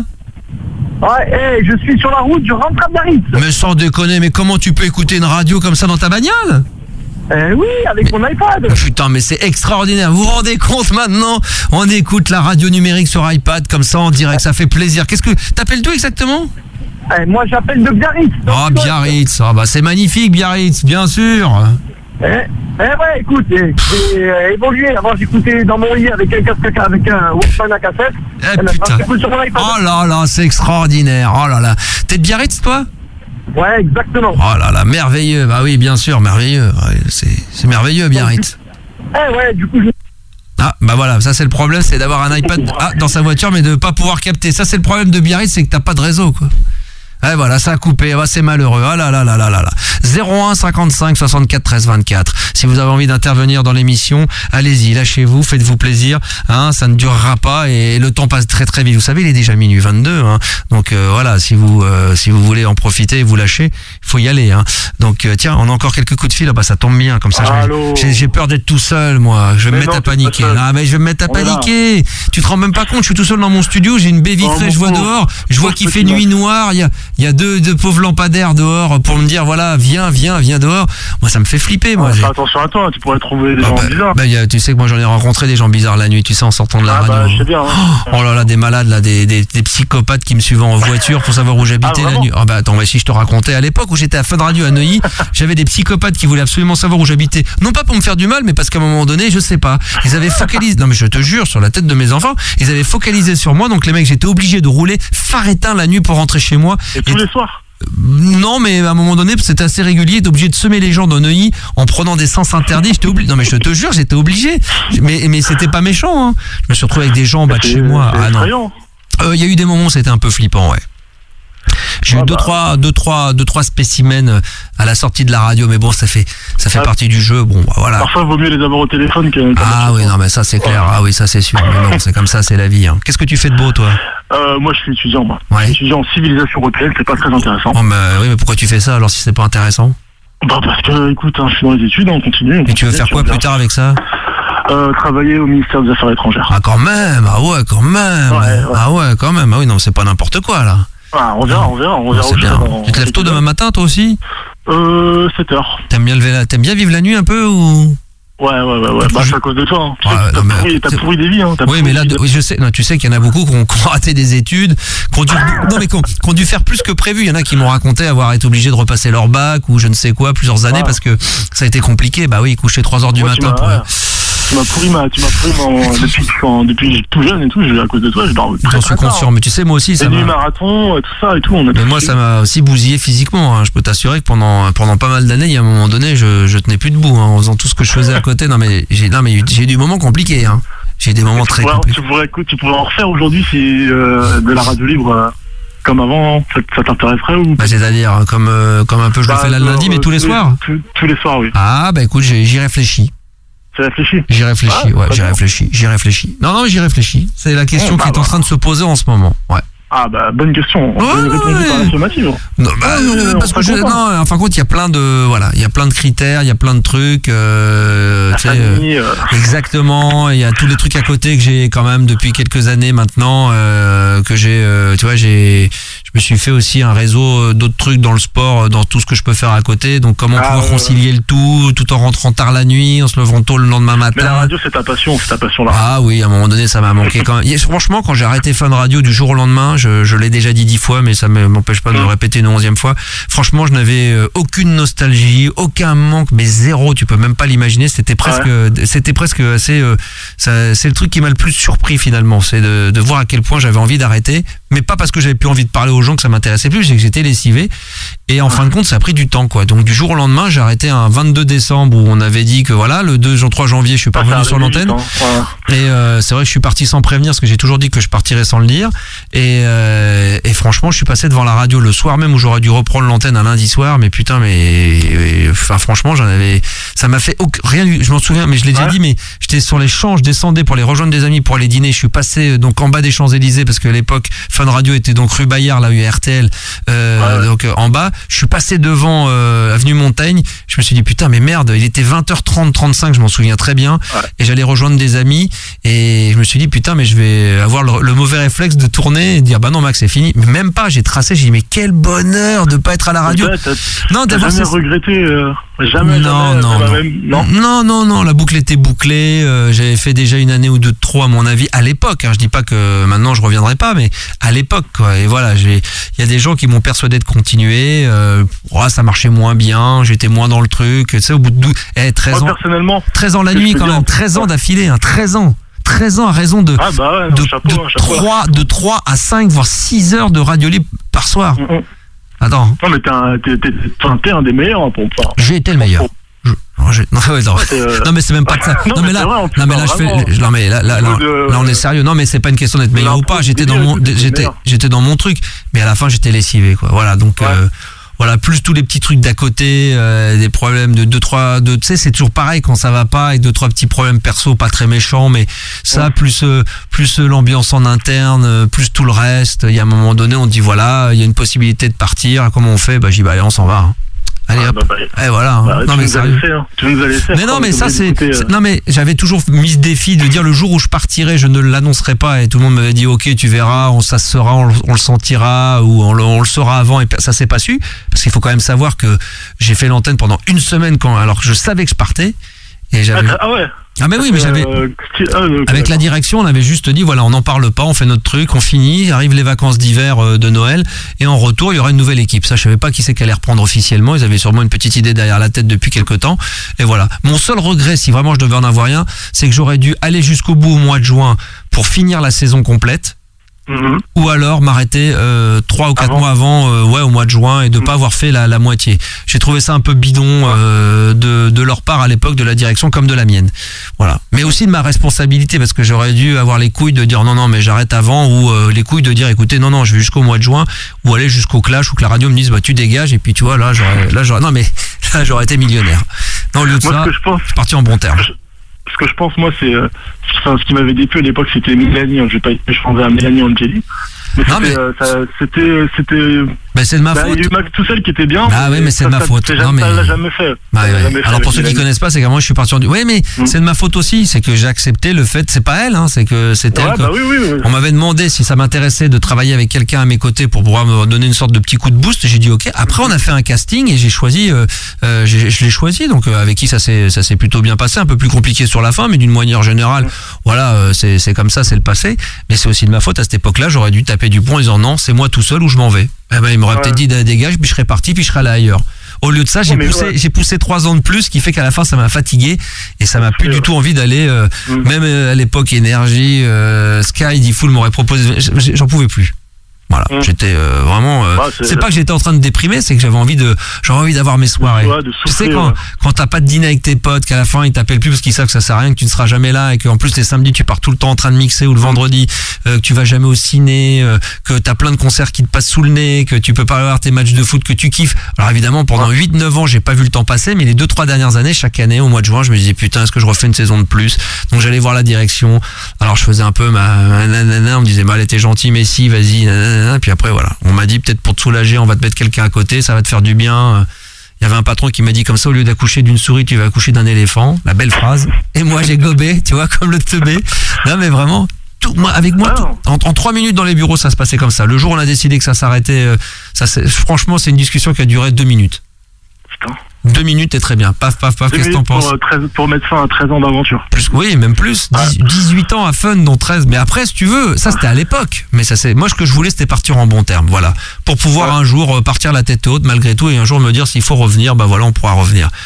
Ouais, je suis sur la route, je rentre à Biarritz. Mais sans déconner, mais comment tu peux écouter une radio comme ça dans ta bagnole? Oui, avec mon iPad. Putain, mais c'est extraordinaire. Vous vous rendez compte maintenant? On écoute la radio numérique sur iPad comme ça en direct, ça fait plaisir. Qu'est-ce que t'appelles d'où exactement? Moi, j'appelle de Biarritz. Oh, Biarritz. Ah bah c'est magnifique, Biarritz, bien sûr. Ouais, écoute, j'ai évolué. Avant, j'écoutais dans mon lit avec un casque, avec un Walkman à cassette. Putain. Oh là là, c'est extraordinaire. Oh là là. T'es de Biarritz, toi? Ouais, exactement. Oh là là, merveilleux. Bah oui, bien sûr, merveilleux. Ouais, c'est merveilleux, Biarritz. Ouais, du coup, Ah, bah voilà, ça c'est le problème, c'est d'avoir un iPad dans sa voiture, mais de pas pouvoir capter. Ça c'est le problème de Biarritz, c'est que t'as pas de réseau, quoi. Ouais, voilà, ça a coupé, c'est malheureux. Ah là là là là là là. 01 55 64 13 24. Si vous avez envie d'intervenir dans l'émission, allez-y, lâchez-vous, faites-vous plaisir. Hein, ça ne durera pas et le temps passe très très vite. Vous savez, il est déjà minuit 22. Hein, donc voilà, si vous voulez en profiter et vous lâcher, il faut y aller. Hein. Donc tiens, on a encore quelques coups de fil. Ah bah ça tombe bien, comme ça. J'ai peur d'être tout seul, moi. Je vais me mettre à paniquer. Ah mais je vais me mettre à paniquer. Tu te rends même pas compte, je suis tout seul dans mon studio. J'ai une baie vitrée, je vois dehors. Je vois qu'il fait nuit noire. Il y a deux pauvres lampadaires dehors pour me dire voilà, viens dehors. Moi ça me fait flipper, moi. Fais attention à toi, tu pourrais trouver des gens bizarres. Tu sais que moi j'en ai rencontré des gens bizarres la nuit, tu sais, en sortant de la radio. Bah, je sais bien. Hein. Oh là là, des malades là, des psychopathes qui me suivaient en voiture pour savoir où j'habitais la nuit. Ah bah attends, si je te racontais à l'époque où j'étais à Fun Radio à Neuilly, j'avais des psychopathes qui voulaient absolument savoir où j'habitais. Non pas pour me faire du mal, mais parce qu'à un moment donné, je sais pas, ils avaient focalisé, non mais je te jure, sur la tête de mes enfants, ils avaient focalisé sur moi, donc les mecs, j'étais obligé de rouler phare éteint la nuit pour rentrer chez moi. Et tous les soirs? Non, mais à un moment donné, c'était assez régulier. T'es obligé de semer les gens dans Neuilly en prenant des sens interdits. J'étais obligé. Non, mais je te jure, j'étais obligé. Mais c'était pas méchant. Hein. Je me suis retrouvé avec des gens en bas de chez moi. Ah non. Il y a eu des moments où c'était un peu flippant, ouais. J'ai eu deux trois spécimens à la sortie de la radio, mais bon, ça fait partie du jeu. Bon, voilà. Parfois, il vaut mieux les avoir au téléphone que. Ah oui, non, mais ça c'est clair. Ah oui, ça c'est sûr. Mais non, c'est comme ça, c'est la vie. Hein. Qu'est-ce que tu fais de beau, toi? Moi, je suis étudiant. Moi, ouais. Je suis étudiant en civilisation européenne. C'est pas très intéressant. Oh, oui, mais pourquoi tu fais ça alors si c'est pas intéressant? Bah parce que, écoute, je suis dans les études, on continue. Et tu veux faire quoi plus tard avec ça? Travailler au ministère des Affaires étrangères. Ah quand même. Ah ouais, quand même. Ouais. Ah ouais, quand même. Ah oui, non, c'est pas n'importe quoi là. Ah, on verra. C'est bien. Tu te lèves tôt demain matin, toi aussi? 7h. T'aimes bien vivre la nuit un peu ou? Ouais. Bah, c'est à cause de toi. Hein. T'as pourri des vies. Hein. Oui, mais là, je sais. Non, tu sais qu'il y en a beaucoup qui ont raté des études, qui ont dû faire plus que prévu. Il y en a qui m'ont raconté avoir été obligés de repasser leur bac ou je ne sais quoi plusieurs années parce que ça a été compliqué. Bah oui, coucher 3h du matin. Tu m'as pourri depuis tout jeune et tout, à cause de toi, je dors très J'en suis conscient, mais tu sais, moi aussi, ça m'a... marathon, tout ça et tout, mais moi, ça m'a aussi bousillé physiquement, hein. Je peux t'assurer que pendant pas mal d'années, il y a un moment donné, je tenais plus debout, hein, en faisant tout ce que je faisais à côté. Non, mais j'ai eu des moments compliqués, hein. J'ai eu des moments très compliqués. Tu pourrais en refaire aujourd'hui si, de la radio libre, comme avant, ça t'intéresserait ou? Bah, c'est-à-dire, comme un peu je le fais là le lundi, mais tous les soirs? Tous les soirs, oui. Ah, bah écoute, j'y réfléchis. J'y réfléchis. Non, j'y réfléchis. C'est la question qui est en train de se poser en ce moment. Ouais. Ah bah bonne question. Répondu par l'affirmative. Non, parce que en fin de compte, il y a plein de critères, il y a plein de trucs. Exactement. Il y a tous les trucs à côté que j'ai quand même depuis quelques années maintenant que j'ai. Je me suis fait aussi un réseau d'autres trucs dans le sport, dans tout ce que je peux faire à côté. Donc comment pouvoir concilier le tout en rentrant tard la nuit, en se levant tôt le lendemain matin. Mais la radio, c'est ta passion là. Ah oui, à un moment donné, ça m'a manqué quand même. Franchement, quand j'ai arrêté Fun Radio du jour au lendemain, je l'ai déjà dit 10 fois, mais ça m'empêche pas de le répéter une 11e fois. Franchement, je n'avais aucune nostalgie, aucun manque, mais zéro. Tu peux même pas l'imaginer. C'était presque assez. C'est le truc qui m'a le plus surpris finalement, c'est de voir à quel point j'avais envie d'arrêter, mais pas parce que j'avais plus envie de parler aux gens que ça m'intéressait plus, c'est que j'étais lessivé. Et en fin de compte, ça a pris du temps, quoi. Donc du jour au lendemain, j'ai arrêté un 22 décembre où on avait dit que voilà, le 3 janvier, je suis pas revenu sur l'antenne. Et c'est vrai que je suis parti sans prévenir, parce que j'ai toujours dit que je partirais sans le dire. Et franchement, je suis passé devant la radio le soir même où j'aurais dû reprendre l'antenne un lundi soir. Mais putain, enfin franchement, ça m'a fait rien. Je m'en souviens, mais je l'ai déjà dit. Mais j'étais sur les champs, je descendais pour aller rejoindre des amis pour aller dîner. Je suis passé donc en bas des Champs-Élysées parce que à l'époque, Fun Radio était donc rue Bayard, là où il y a RTL, donc en bas. Je suis passé devant avenue Montaigne. Je me suis dit putain mais merde, il était 20h30, 35, je m'en souviens très bien. Et j'allais rejoindre des amis et je me suis dit putain mais je vais avoir le mauvais réflexe de tourner et de dire bah non Max c'est fini. Mais même pas, j'ai tracé, j'ai dit mais quel bonheur de pas être à la radio. Non, t'as jamais regretté jamais. Non, la boucle était bouclée. J'avais fait déjà une année ou deux de trop à mon avis à l'époque. Je dis pas que maintenant je reviendrai pas, mais à l'époque quoi. Et voilà, il y a des gens qui m'ont persuadé de continuer. Ça marchait moins bien, j'étais moins dans le truc. Tu sais, au bout de 13 ans. Personnellement, 13 ans la nuit quand même, 13 ans d'affilée, 13 ans. 13 ans à raison de 3 à 5 voire 6 heures de radio libre par soir. Attends. Non mais t'es un des meilleurs pour ça. J'ai été le meilleur. Non mais c'est même pas que ça. Non mais là on est sérieux. Non mais c'est pas une question d'être meilleur ou pas. J'étais dans mon truc, mais à la fin j'étais lessivé quoi. Voilà donc. Voilà, plus tous les petits trucs d'à côté, des problèmes de 2-3, tu sais, c'est toujours pareil quand ça va pas, et 2-3 petits problèmes perso, pas très méchants, mais ça, plus l'ambiance en interne, plus tout le reste. Il y a un moment donné, on dit voilà, il y a une possibilité de partir, comment on fait? Bah, j'y vais, allez, on s'en va. Hein. Allez hop. Et voilà. Non mais sérieux. Tu nous as laissé. Mais non mais ça c'est non mais j'avais toujours mis ce défi de dire le jour où je partirai, je ne l'annoncerai pas et tout le monde m'avait dit OK, tu verras, ça se saura, on le sentira ou on le saura avant et ça s'est pas su parce qu'il faut quand même savoir que j'ai fait l'antenne pendant une semaine alors que je savais que je partais et j'avais mais oui, mais j'avais avec la direction, on avait juste dit voilà, on n'en parle pas, on fait notre truc, on finit, arrivent les vacances d'hiver de Noël et en retour, il y aura une nouvelle équipe. Ça, je savais pas qui c'est qu'elle allait reprendre officiellement, ils avaient sûrement une petite idée derrière la tête depuis quelque temps et voilà. Mon seul regret, si vraiment je devais en avoir rien, c'est que j'aurais dû aller jusqu'au bout au mois de juin pour finir la saison complète. Ou alors m'arrêter 3 ou 4 mois avant au mois de juin et de pas avoir fait la moitié. J'ai trouvé ça un peu bidon de leur part à l'époque, de la direction comme de la mienne. Voilà. Mais aussi de ma responsabilité parce que j'aurais dû avoir les couilles de dire non mais j'arrête avant ou les couilles de dire écoutez non je vais jusqu'au mois de juin ou aller jusqu'au clash ou que la radio me dise bah tu dégages et puis tu vois là j'aurais été millionnaire. Non, au lieu de ça, je suis parti en bon terme. Ce que je pense, moi, c'est ce qui m'avait déplu à l'époque, c'était Mélanie. Je vais pas échanger à Mélanie Angeli. Mais c'était. Ben c'est de ma faute. Il y a eu Max tout seul qui était bien. Ah oui, mais c'est de ma faute. Non, mais... Ça l'a jamais fait. Alors pour ceux qui connaissent pas, c'est qu'à moi je suis parti en... Oui, mais c'est de ma faute aussi. C'est que j'ai accepté le fait, c'est pas elle, c'est que c'est elle. On m'avait demandé si ça m'intéressait de travailler avec quelqu'un à mes côtés pour pouvoir me donner une sorte de petit coup de boost. J'ai dit ok. Après on a fait un casting et j'ai choisi, je l'ai choisi. Donc avec qui ça s'est plutôt bien passé. Un peu plus compliqué sur la fin, mais d'une manière générale, voilà, c'est comme ça, c'est le passé. Mais c'est aussi de ma faute. À cette époque-là, j'aurais dû taper du poing en disant non, c'est moi tout seul ou je m'en vais. Eh ben, il m'aurait peut-être dit dégage, puis je serais parti, puis je serais allé ailleurs. Au lieu de ça, j'ai poussé 3 ans de plus, ce qui fait qu'à la fin, ça m'a fatigué et ça m'a plus du tout envie d'aller. Même à l'époque, Énergie, Sky, D-Full m'aurait proposé. J'en pouvais plus. Voilà, j'étais vraiment. C'est pas que j'étais en train de déprimer, c'est que j'avais envie d'avoir mes soirées. Tu sais quand t'as pas de dîner avec tes potes, qu'à la fin ils t'appellent plus parce qu'ils savent que ça sert à rien, que tu ne seras jamais là et qu'en plus les samedis tu pars tout le temps en train de mixer ou le vendredi, que tu vas jamais au ciné, que t'as plein de concerts qui te passent sous le nez, que tu peux pas avoir tes matchs de foot que tu kiffes. Alors évidemment pendant 8-9 ans j'ai pas vu le temps passer, mais les 2-3 dernières années, chaque année au mois de juin, je me disais putain est-ce que je refais une saison de plus. Donc j'allais voir la direction. Alors je faisais un peu ma nanana, on me disait bah elle était gentille mais si vas-y nanana. Puis après voilà, on m'a dit peut-être pour te soulager on va te mettre quelqu'un à côté, ça va te faire du bien. Il y avait un patron qui m'a dit comme ça au lieu d'accoucher d'une souris tu vas accoucher d'un éléphant, la belle phrase. Et moi j'ai gobé, tu vois, comme le teubé. Non mais vraiment avec moi en 3 minutes dans les bureaux ça se passait comme ça. Le jour où on a décidé que ça s'arrêtait, franchement c'est une discussion qui a duré 2 minutes. Putain. 2 minutes est très bien. Paf, qu'est-ce que t'en penses? Pour mettre fin à 13 ans d'aventure. Oui, même plus. 18 ans à fun, dont 13. Mais après, si tu veux, ça c'était à l'époque. Mais ça c'est. Moi, ce que je voulais, c'était partir en bon terme. Voilà. Pour pouvoir un jour partir la tête haute, malgré tout, et un jour me dire s'il faut revenir, bah voilà, on pourra revenir.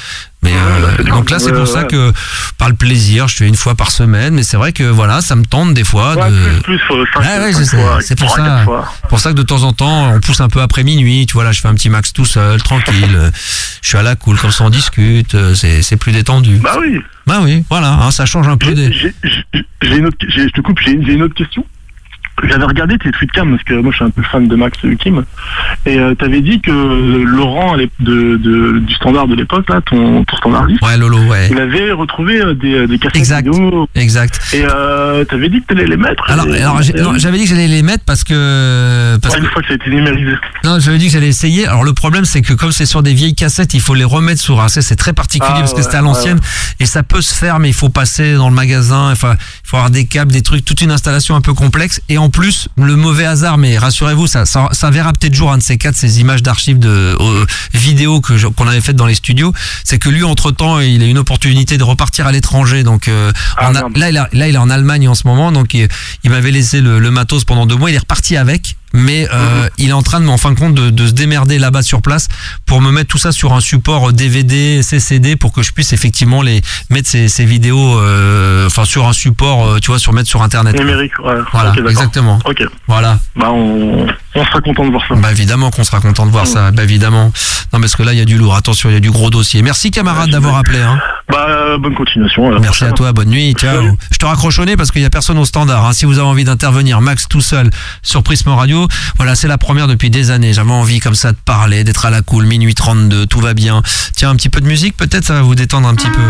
Mais donc là, c'est pour ça que par le plaisir, je fais une fois par semaine. Mais c'est vrai que voilà, ça me tente des fois. C'est pour ça. Pour ça que de temps en temps, on pousse un peu après minuit. Tu vois, là, je fais un petit max tout seul, tranquille. Je suis à la cool, comme ça on discute. C'est plus détendu. Bah oui. Bah oui, voilà, hein, ça change un peu des. J'ai une autre question. J'avais regardé tes tweets Cam parce que moi je suis un peu fan de Max Kim et t'avais dit que Laurent du standard de l'époque là, ton standardiste, ouais, Lolo, ouais, il avait retrouvé des cassettes vidéo. Exact. Et t'avais dit que t'allais les mettre. Alors j'avais dit que j'allais les mettre parce que une fois que ça a été numérisé. Non, j'avais dit que j'allais essayer. Alors le problème c'est que comme c'est sur des vieilles cassettes, il faut les remettre sur un. C'est très particulier parce que c'était à l'ancienne et ça peut se faire, mais il faut passer dans le magasin. Enfin, il faut avoir des câbles, des trucs, toute une installation un peu complexe. Et en plus, le mauvais hasard, mais rassurez-vous, ça verra peut-être jour un de ces quatre, ces images d'archives de vidéos qu'on avait faites dans les studios, c'est que lui, entre-temps, il a une opportunité de repartir à l'étranger. Donc là, il est en Allemagne en ce moment, donc il m'avait laissé le matos pendant 2 mois, il est reparti avec. Mais il est en train en fin de compte de se démerder là-bas sur place pour me mettre tout ça sur un support DVD, CCD pour que je puisse effectivement les mettre ces vidéos enfin sur un support, tu vois, mettre sur internet. Numérique, ouais. Voilà, okay, exactement. OK. Voilà. Bah on sera content de voir ça. Bah évidemment qu'on sera content de voir ça, bah évidemment. Non parce que là il y a du lourd, attention, il y a du gros dossier. Merci camarade d'avoir appelé hein. Bah bonne continuation. Merci à toi, bonne nuit, ciao. Je te raccroche au nez parce qu'il y a personne au standard hein. Si vous avez envie d'intervenir, Max tout seul sur Prisme Radio. Voilà, c'est la première depuis des années. J'avais envie comme ça de parler, d'être à la cool, minuit 32, tout va bien. Tiens, un petit peu de musique, peut-être ça va vous détendre un petit peu.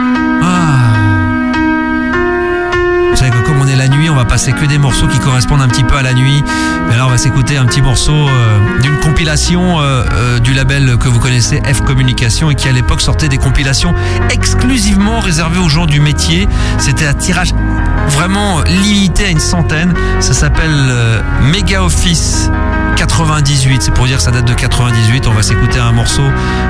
Vous savez que comme on est la nuit, on va passer que des morceaux qui correspondent un petit peu à la nuit. Mais là, on va s'écouter un petit morceau d'une compilation du label que vous connaissez, F Communication, et qui à l'époque sortait des compilations exclusivement réservées aux gens du métier. C'était un tirage vraiment limité à une centaine. Ça s'appelle Mega Office 98. C'est pour dire que ça date de 98. On va s'écouter un morceau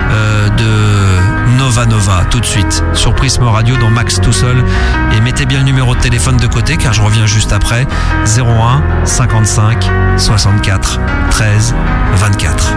de Nova tout de suite sur Prisme Radio dans Max tout seul. Et mettez bien le numéro de téléphone de côté car je reviens juste après. 01 55 64 13 24.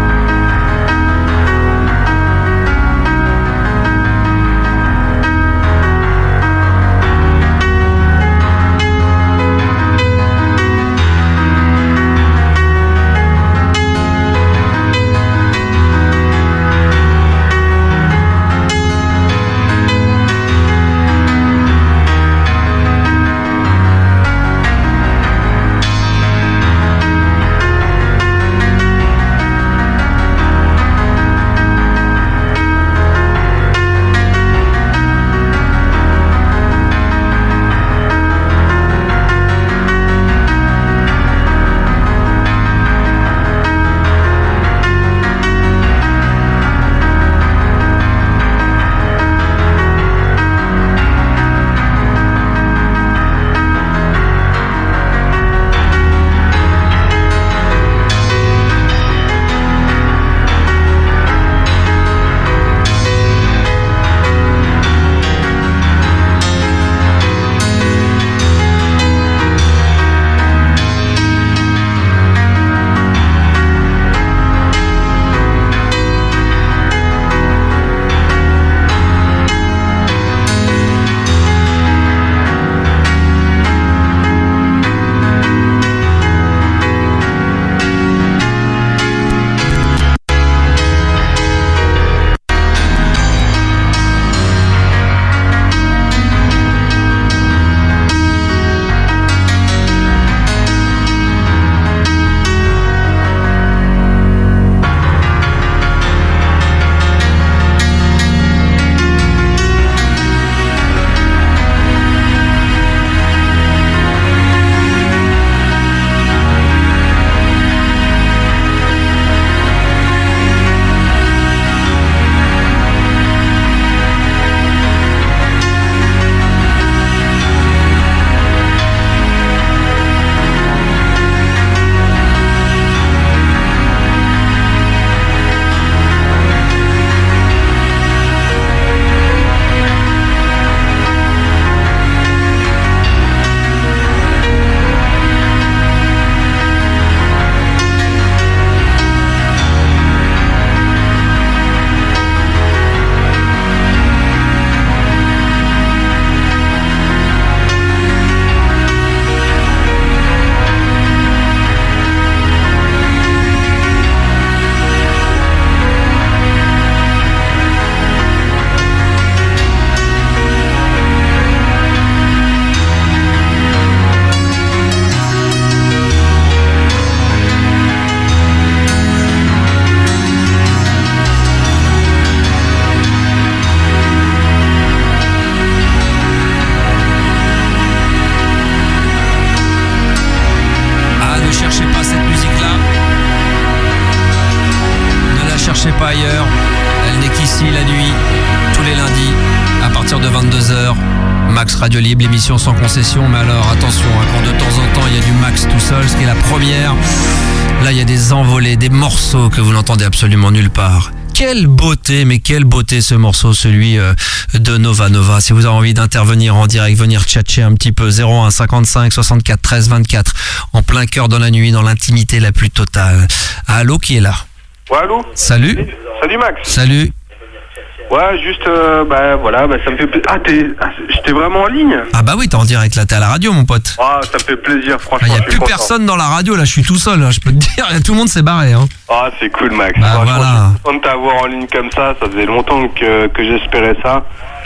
ailleurs. Elle n'est qu'ici la nuit, tous les lundis, à partir de 22h. Max Radio Libre, l'émission sans concession. Mais alors, attention, quand de temps en temps, il y a du Max tout seul, ce qui est la première. Là, il y a des envolées, des morceaux que vous n'entendez absolument nulle part. Quelle beauté, mais quelle beauté ce morceau, celui de Nova Nova. Si vous avez envie d'intervenir en direct, venir tchatcher un petit peu, 01 55 64 13 24, en plein cœur dans la nuit, dans l'intimité la plus totale. Allô, qui est là? Ouais, allô? Salut. Salut Max. Salut. Ouais, juste, ça me fait plaisir. J'étais vraiment en ligne? Ah bah oui, t'es en direct là, t'es à la radio mon pote. Ah, ça me fait plaisir, franchement. Il n'y a plus personne dans la radio, là je suis tout seul, hein, je peux te dire, tout le monde s'est barré. Hein. Ah, c'est cool Max. Bah voilà. Je suis content de t'avoir en ligne comme ça faisait longtemps que j'espérais ça.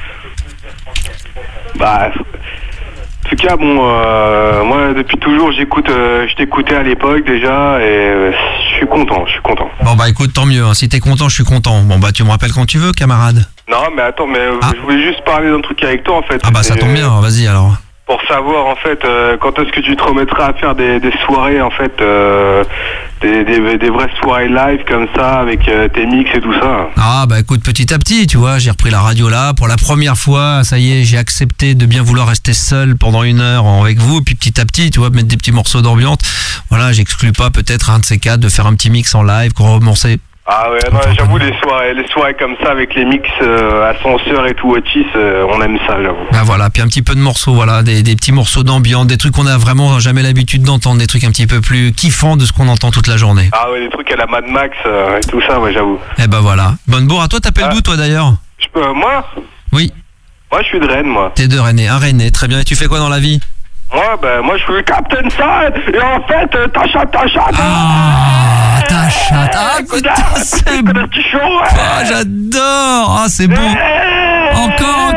Bah... En tout cas, bon, moi depuis toujours je t'écoutais à l'époque déjà et je suis content. Bon bah écoute, tant mieux, hein. Si t'es content, je suis content. Bon bah tu me rappelles quand tu veux, camarade. Non mais attends, je voulais juste parler d'un truc avec toi en fait. Ah bah ça tombe bien, vas-y alors. Pour savoir en fait quand est-ce que tu te remettras à faire des soirées en fait, des vraies soirées live comme ça avec tes mix et tout ça. Ah bah écoute, petit à petit, tu vois, j'ai repris la radio là pour la première fois, ça y est, j'ai accepté de bien vouloir rester seul pendant 1 heure avec vous, et puis petit à petit, tu vois, mettre des petits morceaux d'ambiance. Voilà, j'exclus pas peut-être un de ces quatre de faire un petit mix en live, commencer. Ah ouais, non, j'avoue, les soirées comme ça avec les mix ascenseur et tout, Otis, on aime ça, j'avoue. Ah voilà, puis un petit peu de morceaux, voilà, des petits morceaux d'ambiance, des trucs qu'on a vraiment jamais l'habitude d'entendre, des trucs un petit peu plus kiffants de ce qu'on entend toute la journée. Ah ouais, des trucs à la Mad Max et tout ça, ouais, j'avoue. Eh ben voilà. Bonne bourre, à toi, t'appelles d'où toi d'ailleurs? Moi? Oui. Moi, je suis de Rennes, moi. T'es de Rennes, un Rennais, très bien. Et tu fais quoi dans la vie? Moi, je suis Captain Sad, et en fait, ta chatte. Ah, ta chatte. Ah, putain, c'est bon. Ah, j'adore. Ah, c'est bon. Encore.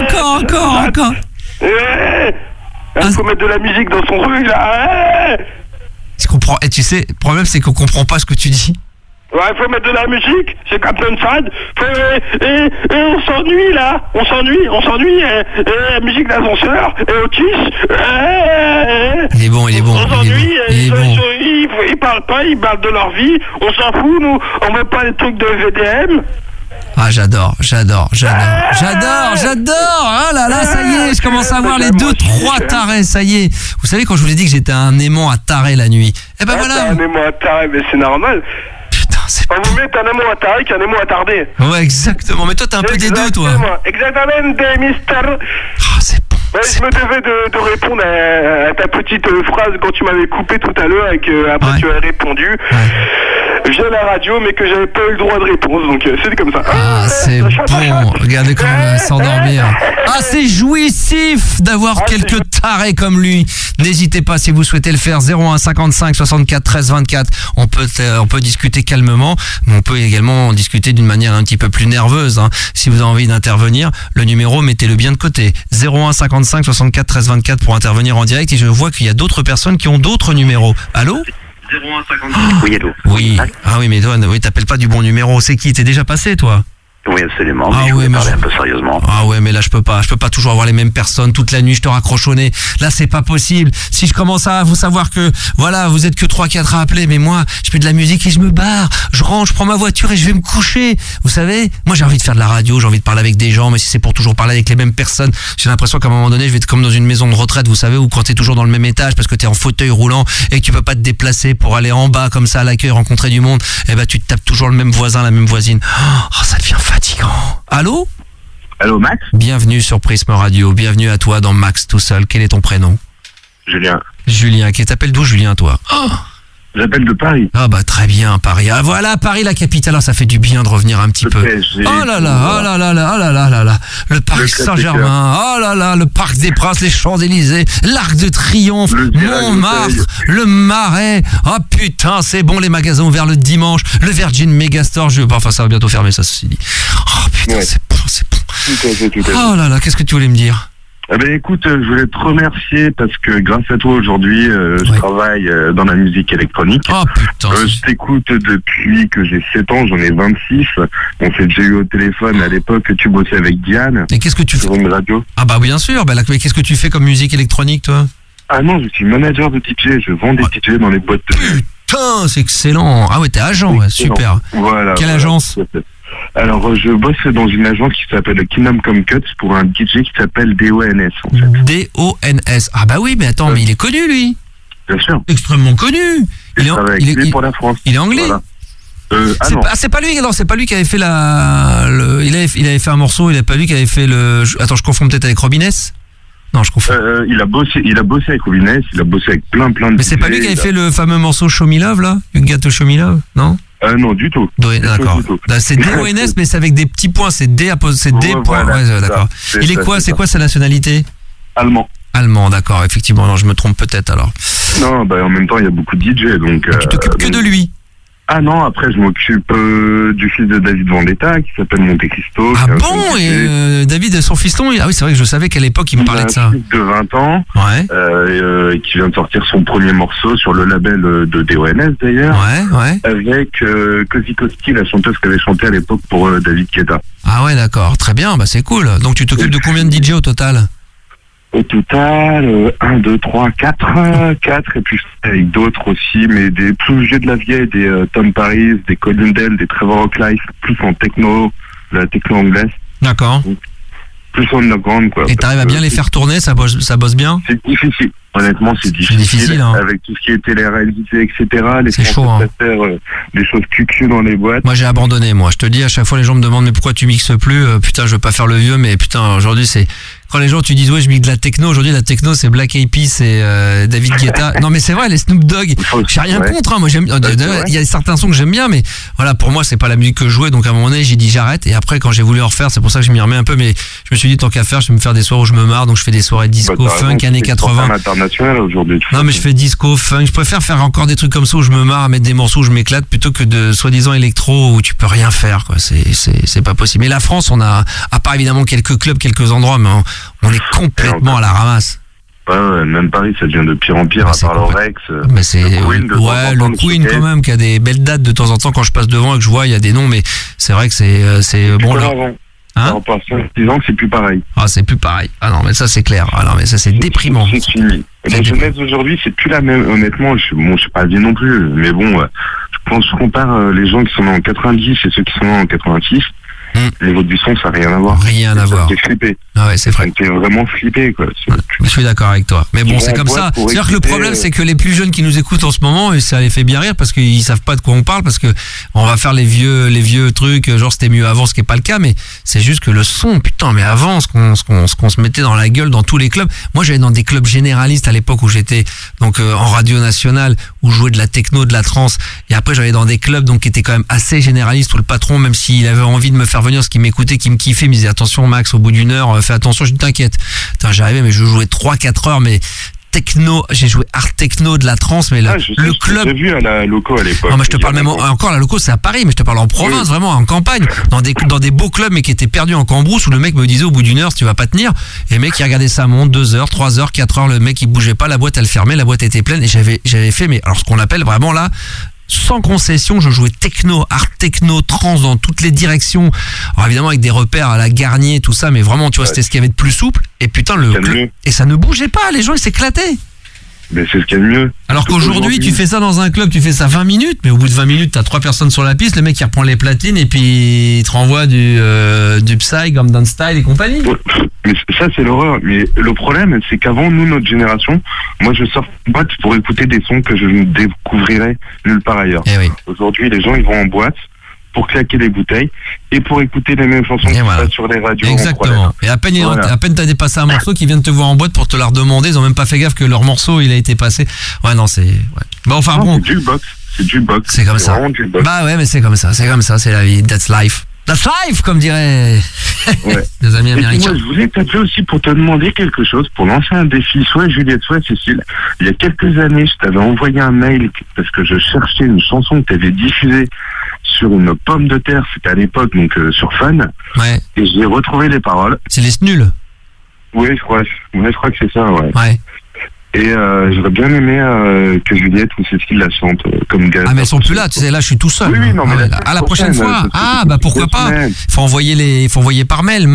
Il faut mettre de la musique dans son truc, là. Je comprends. Et tu sais, le problème, c'est qu'on comprend pas ce que tu dis. Ouais, il faut mettre de la musique, c'est Captain Sad. Et on s'ennuie là, on s'ennuie. La musique d'ascenseur, et Otis. Il est bon. On s'ennuie, bon. Ils parlent pas, ils parlent de leur vie. On s'en fout, nous, on veut pas les trucs de VDM. Ah, j'adore. Ah là là, ça y est, je commence à avoir les 2-3 tarés, ça y est. Vous savez, quand je vous ai dit que j'étais un aimant à taré la nuit, eh ben voilà. Un aimant à taré, mais c'est normal. Putain, c'est pas... Vous mettez un aimant à taré qu'un aimant à tardé. Ouais, exactement. Mais toi, t'as un peu des deux, toi. Exactement, mister. Ah, c'est bon. Je me devais de répondre à ta petite phrase quand tu m'avais coupé tout à l'heure et que après tu as répondu. J'ai la radio mais que j'avais pas eu le droit de réponse, donc c'est comme ça. Ah, c'est bon. Regardez comment elle va s'endormir. Ah, c'est jouissif d'avoir quelques tarés comme lui. N'hésitez pas si vous souhaitez le faire. 01 55 64 13 24. On peut discuter calmement, mais on peut également discuter d'une manière un petit peu plus nerveuse. Hein. Si vous avez envie d'intervenir, le numéro, mettez-le bien de côté. 01 55 64 13 24 pour intervenir en direct. Et je vois qu'il y a d'autres personnes qui ont d'autres numéros. Allô? 0155. Oui, allô. Oui. Ah oui, mais toi, oui, t'appelles pas du bon numéro. C'est qui? T'es déjà passé, toi? Oui, absolument. Ah, mais je ouais, mais parler un peu sérieusement. Ah ouais, mais là je peux pas toujours avoir les mêmes personnes toute la nuit, je te raccroche au nez. Là c'est pas possible. Si je commence à vous savoir que voilà, vous êtes que 3-4 à appeler, mais moi, je fais de la musique et je me barre. Je rentre, je prends ma voiture et je vais me coucher. Vous savez, moi j'ai envie de faire de la radio, j'ai envie de parler avec des gens, mais si c'est pour toujours parler avec les mêmes personnes, j'ai l'impression qu'à un moment donné, je vais être comme dans une maison de retraite, vous savez, où quand t'es toujours dans le même étage parce que t'es en fauteuil roulant et que tu peux pas te déplacer pour aller en bas comme ça à l'accueil, rencontrer du monde, et ben tu te tapes toujours le même voisin, la même voisine. Oh, ça devient fatigant. Allô? Allô, Max? Bienvenue sur Prisme Radio, bienvenue à toi dans Max tout seul. Quel est ton prénom? Julien. Julien, qui t'appelle d'où, Julien, toi? Oh, j'appelle de Paris. Ah bah très bien, Paris. Ah voilà, Paris, la capitale. Alors, ça fait du bien de revenir un petit peu. Oh là là, le parc Saint-Germain. Oh là là, le parc des Princes, les Champs-Élysées, l'Arc de Triomphe, Montmartre, le Marais. Oh putain, c'est bon, les magasins ouverts le dimanche, le Virgin Megastore. Enfin, ça va bientôt fermer, ça, ceci dit. Oh putain, c'est bon. Oh là là, qu'est-ce que tu voulais me dire? Eh ben écoute, je voulais te remercier parce que grâce à toi aujourd'hui, je travaille dans la musique électronique. Oh putain. Je t'écoute depuis que j'ai 7 ans, j'en ai 26. On s'est déjà eu au téléphone à l'époque, tu bossais avec Diane. Et qu'est-ce que tu fais sur une radio? Ah bah bien sûr, bah là, mais qu'est-ce que tu fais comme musique électronique, toi? Ah non, je suis manager de DJ, je vends des DJ dans les boîtes de nuit. putain, c'est excellent. Ah ouais, t'es agent, ouais, super. Voilà. Quelle agence? Alors, je bosse dans une agence qui s'appelle Kingdom Come Cuts pour un DJ qui s'appelle DONS, en fait. DONS. Ah bah oui, mais attends, mais il est connu, lui. Bien sûr. Extrêmement connu. Il est pour la France. Il est anglais. Voilà. C'est pas lui. Non, c'est pas lui qui avait fait il avait fait un morceau. Il avait pas lui qui avait fait le. Attends, je confonds peut-être avec Robin S. Non, je confonds. Il a bossé avec Robin S. Il a bossé avec plein de. Mais c'est pas lui qui avait fait le fameux morceau Show Me Love là, You Got to Show Me Love, non? Non, du tout. D'accord. C'est DONS, mais c'est avec des petits points. C'est D. Points. Ouais, d'accord. Il est quoi? C'est quoi sa nationalité? Allemand, d'accord. Effectivement, non, je me trompe peut-être alors. Non, bah en même temps, il y a beaucoup de DJ, donc. Tu t'occupes que de lui? Ah non, après je m'occupe du fils de David Vendetta qui s'appelle Monte Cristo. Ah bon? Et David, son fiston, ah oui, c'est vrai que je savais qu'à l'époque il me parlait de ça. Un fils de 20 ans, et qui vient de sortir son premier morceau sur le label de DONS d'ailleurs. Ouais. Avec Kozikowski, la chanteuse qui avait chanté à l'époque pour David Guetta. Ah ouais, d'accord, très bien, bah c'est cool. Donc tu t'occupes de combien de DJ au total? Au total, 1, 2, 3, 4, et puis avec d'autres aussi, mais des plus vieux de la vieille, des Tom Paris, des Colin Dell, des Trevor Rocklife, plus en techno, la techno anglaise. D'accord. Plus en underground, quoi. Et t'arrives à bien les faire tourner, ça bosse bien? C'est difficile. Honnêtement, c'est difficile hein. Avec tout ce qui est télé-réalité, etc. Les c'est chaud, hein. Faire des choses cucu dans les boîtes. Moi, j'ai abandonné, Je te dis, à chaque fois, les gens me demandent, mais pourquoi tu mixes plus? Putain, je veux pas faire le vieux, mais putain, aujourd'hui, c'est... Quand les gens, tu dis, ouais, je mixe de la techno, aujourd'hui, la techno, c'est Black Eyed Peas et David Guetta. Non, mais c'est vrai, les Snoop Dogg, j'ai rien contre, hein. Moi, j'aime, il y a certains sons que j'aime bien, mais voilà, pour moi, c'est pas la musique que je jouais, donc à un moment donné, j'ai dit, j'arrête, et après, quand j'ai voulu en refaire, c'est pour ça que je m'y remets un peu, mais je me suis dit, tant qu'à faire, je vais me faire des soirées où je me marre, donc je fais des soirées disco, funk, années 80. International aujourd'hui. Non, mais je fais disco, funk, je préfère faire encore des trucs comme ça où je me marre, mettre des morceaux où je m'éclate, plutôt que de soi-disant électro où tu peux rien faire, quoi. C'est pas possible. Mais la France, on a, à part évidemment quelques clubs, quelques endroits, mais on est complètement à la ramasse. Ouais, même Paris, ça devient de pire en pire, à part l'Orex. Mais c'est, le Queen quand même, qui a des belles dates de temps en temps quand je passe devant et que je vois, il y a des noms, mais c'est vrai que c'est bon là. Hein? En 10 ans que c'est plus pareil. Ah, c'est plus pareil. Ah non, mais ça c'est clair. Ah non, mais ça c'est déprimant. C'est fini. La jeunesse d'aujourd'hui, c'est plus la même. Honnêtement, je suis pas vieux non plus, mais bon, quand je compare les gens qui sont nés en 90 et ceux qui sont nés en 86, les votes du son, ça n'a rien à voir. Rien à voir. T'es flippé. Ah ouais, c'est vrai. T'es vraiment flippé, quoi. Je suis d'accord avec toi. Mais bon, c'est comme ça. C'est-à-dire que le problème, c'est que les plus jeunes qui nous écoutent en ce moment, et ça les fait bien rire parce qu'ils savent pas de quoi on parle, parce que on va faire les vieux trucs, genre c'était mieux avant, ce qui est pas le cas, mais c'est juste que le son, putain, mais avant, ce qu'on se mettait dans la gueule dans tous les clubs. Moi, j'allais dans des clubs généralistes à l'époque où j'étais donc en radio nationale, où je jouais de la techno, de la trance, et après j'allais dans des clubs donc qui étaient quand même assez généralistes, où le patron, même s'il avait envie de me faire venir, ce qui m'écoutait, qui me kiffait, me disait attention Max, au bout d'une heure, fais attention. Je dis t'inquiète. J'arrivais, mais je jouais 3-4 heures, mais techno, j'ai joué art techno, de la trance, mais le club. J'ai vu à la loco à l'époque. Non, mais je te parle même encore la loco, c'est à Paris, mais je te parle en province, vraiment en campagne, dans des beaux clubs, mais qui étaient perdus en cambrousse, où le mec me disait au bout d'une heure, si tu vas pas tenir, et le mec il regardait sa montre, 2 heures, 3 heures, 4 heures, le mec il bougeait pas, la boîte elle fermait, la boîte était pleine, et j'avais fait, mais alors ce qu'on appelle vraiment là, sans concession, je jouais techno, art techno, trance dans toutes les directions. Alors évidemment avec des repères à la Garnier, tout ça, mais vraiment, tu vois, c'était ce qu'il y avait de plus souple. Et putain, et ça ne bougeait pas, les gens ils s'éclataient. Mais c'est ce qu'il y a de mieux. Alors qu'aujourd'hui, tu fais ça dans un club, tu fais ça 20 minutes, mais au bout de 20 minutes, t'as 3 personnes sur la piste, le mec il reprend les platines et puis il te renvoie du Psy, Gangnam Style et compagnie. Mais ça c'est l'horreur. Mais le problème, c'est qu'avant, nous, notre génération, moi je sors en boîte pour écouter des sons que je ne découvrirais nulle part ailleurs. Oui. Aujourd'hui, les gens ils vont en boîte pour claquer des bouteilles et pour écouter les mêmes chansons qui passent sur les radios. Exactement. Et à peine t'as dépassé un morceau, qui viennent te voir en boîte pour te la redemander, ils ont même pas fait gaffe que leur morceau il a été passé. Ouais, non, c'est. Ouais. Bon, enfin bon. C'est jukebox. C'est comme ça. Bah ouais, mais c'est comme ça, c'est la vie. That's life. That's life, comme diraient nos amis américains. Moi, je voulais t'appeler aussi pour te demander quelque chose, pour lancer un défi, soit Juliette, soit Cécile. Il y a quelques années, je t'avais envoyé un mail parce que je cherchais une chanson que tu avais diffusée sur une pomme de terre, c'était à l'époque, donc sur Fun. Ouais. Et j'ai retrouvé les paroles. C'est les Snuls. Oui, je crois que c'est ça, ouais. Ouais. Et j'aurais bien aimé que Juliette ou Cécile la chantent comme gars. Ah mais elles sont plus là, tu sais, là je suis tout seul. Oui, non, mais la prochaine fois. Ah bah pourquoi pas. Faut envoyer par mail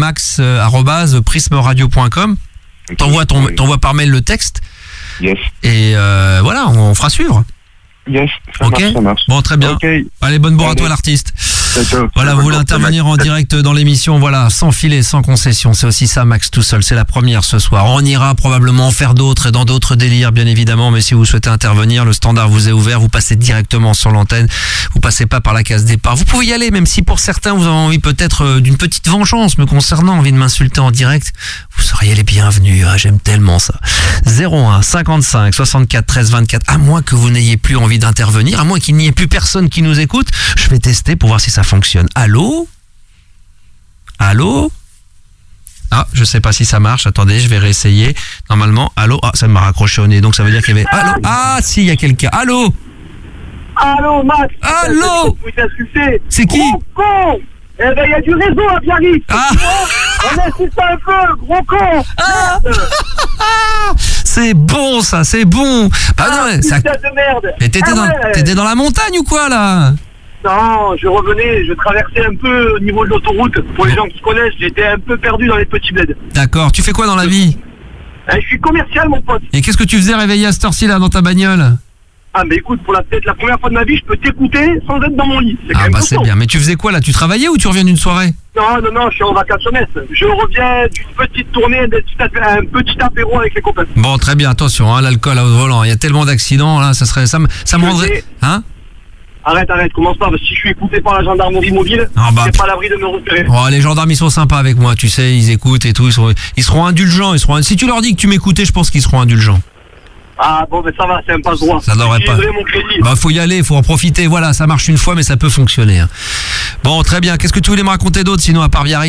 max@prismradio.com. T'envoies par mail le texte. Yes. Et voilà, on fera suivre. Yes, ça marche. Bon, très bien. Okay. Allez, bonne bourre à toi l'artiste. Ciao. Voilà, vous voulez intervenir en direct dans l'émission, voilà, sans filet, sans concession. C'est aussi ça, Max tout seul. C'est la première ce soir. On ira probablement en faire d'autres et dans d'autres délires, bien évidemment. Mais si vous souhaitez intervenir, le standard vous est ouvert. Vous passez directement sur l'antenne. Vous passez pas par la case départ. Vous pouvez y aller, même si pour certains vous avez envie peut-être d'une petite vengeance me concernant, envie de m'insulter en direct. Vous seriez les bienvenus. Ah, j'aime tellement ça. 01 55 64 13 24. À moins que vous n'ayez plus envie d'intervenir, à moins qu'il n'y ait plus personne qui nous écoute, je vais tester pour voir si ça fonctionne. Allô ? Ah, je sais pas si ça marche. Attendez, je vais réessayer. Normalement, allô ? Ah, ça m'a raccroché au nez, donc ça veut dire qu'il y avait... Allô ? Ah, si, il y a quelqu'un. Allô ? Allô, Max. Allô ? C'est qui ? Gros con. Eh ben, il y a du réseau à Biarritz. Ah. On insiste un peu, gros con. Ah. C'est bon, ça, c'est bon. Ah non, ça... putain de merde. Mais t'étais dans la montagne ou quoi, là ? Non, je revenais, je traversais un peu au niveau de l'autoroute. Pour les gens qui connaissent, j'étais un peu perdu dans les petits bleds. D'accord, tu fais quoi dans la vie ? Je suis commercial, mon pote. Et qu'est-ce que tu faisais réveillé à cette heure-ci, là, dans ta bagnole ? Ah, mais écoute, pour peut-être la première fois de ma vie, je peux t'écouter sans être dans mon lit. C'est quand même c'est bien. Mais tu faisais quoi, là ? Tu travaillais ou tu reviens d'une soirée ? Non, je suis en vacances. Je reviens d'une petite tournée, un petit apéro avec les copains. Bon, très bien, attention, hein, l'alcool au volant. Il y a tellement d'accidents, là, ça me rendrait... Hein ? Arrête, commence pas, parce que si je suis écouté par la gendarmerie mobile, c'est pas à l'abri de me repérer. Oh, les gendarmes, ils sont sympas avec moi, tu sais, ils écoutent et tout, ils seront indulgents, Si tu leur dis que tu m'écoutais, je pense qu'ils seront indulgents. Ah bon, ben ça va, c'est un passe-droit. Ça devrait pas. Mon crédit. Bah, faut y aller, faut en profiter, voilà, ça marche une fois, mais ça peut fonctionner. Hein. Bon, très bien, qu'est-ce que tu voulais me raconter d'autre, sinon, à part Biarritz ?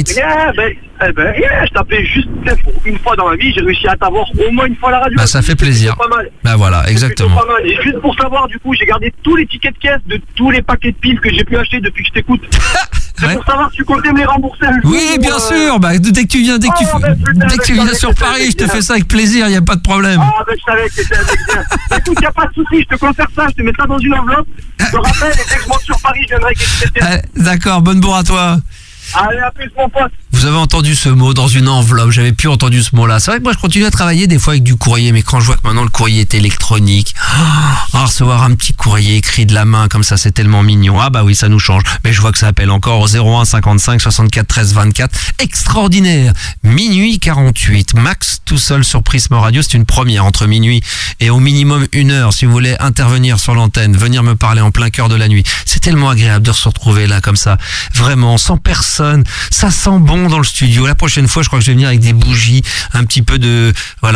Je t'appelais juste une fois dans ma vie, j'ai réussi à t'avoir au moins une fois à la radio. Bah, ça fait plaisir. Pas mal. Bah voilà, exactement. Pas mal. Et juste pour savoir, du coup, j'ai gardé tous les tickets de caisse de tous les paquets de piles que j'ai pu acheter depuis que je t'écoute. C'est pour savoir si tu comptais me les rembourser un jour. Oui, bien sûr. Bah, dès que tu viens, tu viens sur Paris, je te fais ça avec plaisir, il n'y a pas de problème. Ah, ben je savais que c'était un mec bien. Écoute, il n'y a pas de souci, je te confère ça, je te mets ça dans une enveloppe. Je te rappelle, et dès que je monte sur Paris, je viendrai avec les D'accord, bonne bourre à toi. Allez, à plus, mon pote. Vous avez entendu ce mot dans une enveloppe, j'avais plus entendu ce mot-là. C'est vrai que moi je continue à travailler des fois avec du courrier, mais quand je vois que maintenant le courrier est électronique, recevoir un petit courrier écrit de la main comme ça, c'est tellement mignon. Ah bah oui, ça nous change. Mais je vois que ça appelle encore au 01 55 64 13 24. Extraordinaire. Minuit 48. Max tout seul sur Prisme Radio, c'est une première entre minuit et au minimum 1 heure. Si vous voulez intervenir sur l'antenne, venir me parler en plein cœur de la nuit, c'est tellement agréable de se retrouver là comme ça, vraiment sans personne. Ça sent bon dans le studio. La prochaine fois, je crois que je vais venir avec des bougies, un petit peu de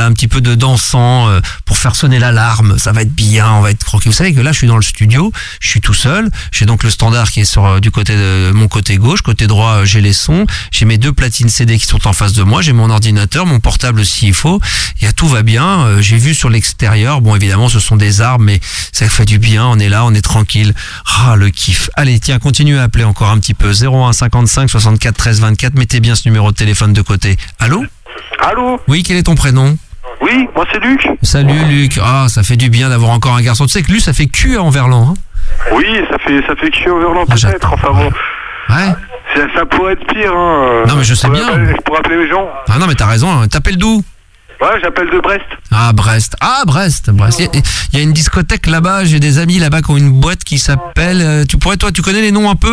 d'encens pour faire sonner l'alarme. Ça va être bien, on va être tranquille. Vous savez que là, je suis dans le studio, je suis tout seul. J'ai donc le standard qui est sur du côté de mon côté gauche, côté droit, j'ai les sons. J'ai mes 2 platines CD qui sont en face de moi. J'ai mon ordinateur, mon portable s'il faut. Et tout va bien. J'ai vu sur l'extérieur. Bon, évidemment, ce sont des arbres, mais ça fait du bien. On est là, on est tranquille. Ah, le kiff. Allez, tiens, continuez à appeler encore un petit peu. 01 55 64 13 24. Mettez bien ce numéro de téléphone de côté. Allô ? Allô ? Oui, quel est ton prénom ? Oui, moi c'est Luc. Salut Luc. Ah, ça fait du bien d'avoir encore un garçon. Tu sais que lui, ça fait cul à Enverlan. Hein ? Oui, ça fait cul à Enverlan peut-être. Enfin bon. Ouais. Ça pourrait être pire. Hein. Non mais je sais bien. Je pourrais appeler les gens. Ah non mais t'as raison. Hein. T'appelles d'où ? Ouais, j'appelle de Brest. Ah Brest. Il y a une discothèque là-bas. J'ai des amis là-bas qui ont une boîte qui s'appelle. Tu connais les noms un peu ?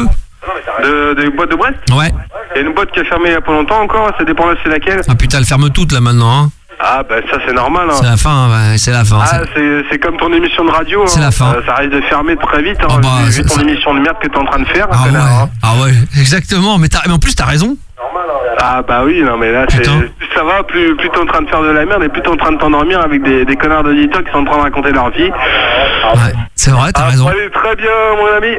Des boîtes de Brest ? Ouais. Il y a une boîte qui a fermé il y a pas longtemps encore, ça dépend de c'est laquelle. Ah putain, elle ferme toutes là maintenant. Hein. Ah bah ça c'est normal. Hein. C'est la fin, ouais, c'est la fin. Ah c'est comme ton émission de radio. C'est la fin. Ça risque de fermer très vite. Hein. Vu ton émission de merde que t'es en train de faire. Ah ouais. Hein. Ah ouais, exactement. Mais en plus t'as raison. Ah bah oui, non mais là plus ça va, plus t'es en train de faire de la merde et plus t'es en train de t'endormir avec des connards d'auditeurs qui sont en train de raconter leur vie. Ouais, c'est vrai, t'as raison. Allez, très bien mon ami.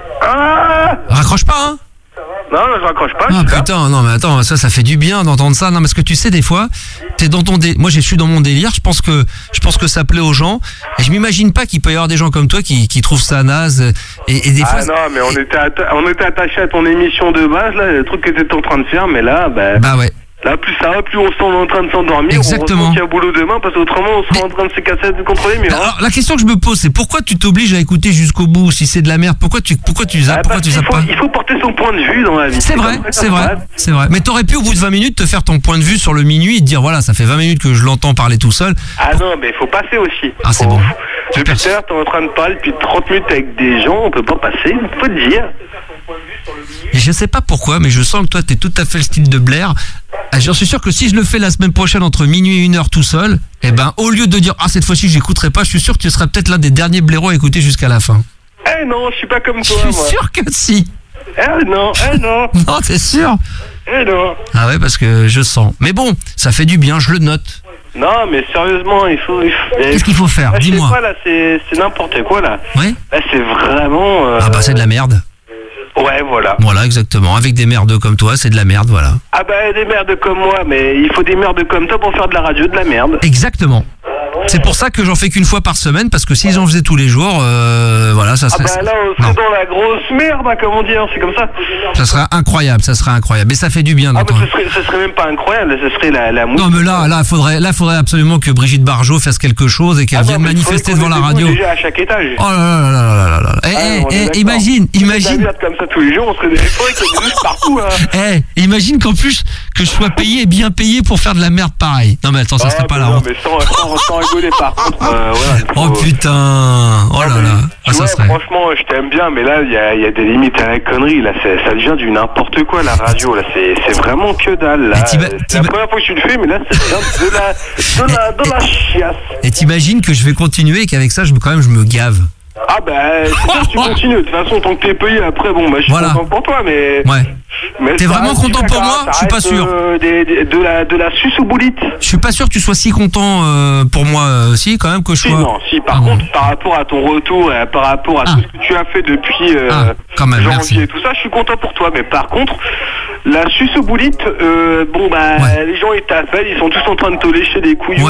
Ah raccroche pas hein. Non, je raccroche pas. Ah putain, non mais attends, ça fait du bien d'entendre ça. Non, parce que tu sais, des fois, t'es dans ton moi je suis dans mon délire. Je pense que ça plaît aux gens. Et je m'imagine pas qu'il peut y avoir des gens comme toi qui trouvent ça naze. Et des fois. Ah non, mais on était attaché à ton émission de base là, le truc que t'étais en train de faire, mais là, bah ouais. Là, plus ça va, plus on est en train de s'endormir. Exactement. On qu'il y a boulot demain, parce qu'autrement, on sera en train de se casser contre les murs. Alors, la question que je me pose, c'est pourquoi tu t'obliges à écouter jusqu'au bout si c'est de la merde? Pourquoi tu zappes pas? Il faut porter son point de vue dans la vie. C'est vrai. Mais t'aurais pu, au bout de 20 minutes, te faire ton point de vue sur le minuit et te dire, voilà, ça fait 20 minutes que je l'entends parler tout seul. Ah non, mais il faut passer aussi. Ah, c'est bon. Depuis tout à l'heure, t'es en train de parler depuis 30 minutes avec des gens, on peut pas passer, faut te dire. Et je sais pas pourquoi, mais je sens que toi, t'es tout à fait le style de Blair. J'en suis sûr que si je le fais la semaine prochaine entre minuit et 1h tout seul, eh ben, au lieu de dire, cette fois-ci, j'écouterai pas, je suis sûr que tu seras peut-être l'un des derniers blaireaux à écouter jusqu'à la fin. Eh non, je suis pas comme toi, moi. Je suis sûr que si. Eh non. Non, t'es sûr? Eh non. Ah ouais, parce que je sens. Mais bon, ça fait du bien, je le note. Non, mais sérieusement, il faut... Qu'est-ce qu'il faut faire? Dis-moi. Je sais pas, là, c'est n'importe quoi, là. Ouais? Là, c'est vraiment... c'est de la merde. Ouais, voilà. Voilà, exactement. Avec des merdeux comme toi, c'est de la merde, voilà. Ah bah, des merdes comme moi, mais il faut des merdes comme toi pour faire de la radio, de la merde. Exactement. C'est pour ça que j'en fais qu'une fois par semaine, parce que si j'en faisais tous les jours, voilà, ça serait... Ah bah là, on serait dans la grosse merde, hein, comme on dit, hein, c'est comme ça. Ça serait incroyable, Mais ça fait du bien d'entendre. Ça serait même pas incroyable, ça serait la mousse. Non, mais là, faudrait absolument que Brigitte Bardot fasse quelque chose et qu'elle vienne manifester devant la radio. Déjà à chaque étage. Oh là là. Imagine. Comme ça tous les jours, on serait des faudrait qu'il y ait des mousses partout, hein. Imagine qu'en plus, que je sois payé et bien payé pour faire de la merde pareil. Non, mais attends, ça serait pas la honte. Mais sans rigoler, par contre, oh putain. Oh là là. Ça serait... Franchement, je t'aime bien, mais là, il y a des limites à la connerie. Là, ça devient du n'importe quoi, la radio. Là, c'est vraiment que dalle. Là. C'est la première fois que tu le fais, mais là, ça devient de la chiasse. Et t'imagines que je vais continuer et qu'avec ça, je me gave. Ah bah, c'est sûr que tu continues. De toute façon, tant que t'es payé, après, bon, bah, je suis content pour toi, mais... Ouais. T'es vraiment content pour moi? Je suis pas sûr. De la suce ou boulite. Je suis pas sûr que tu sois si content pour moi aussi, quand même, que je sois... Non, par contre, par rapport à ton retour et par rapport à tout ce que tu as fait depuis quand même, janvier et tout ça, je suis content pour toi. Mais par contre, la suce ou boulite, les gens, ils t'appellent, ils sont tous en train de te lécher des couillons.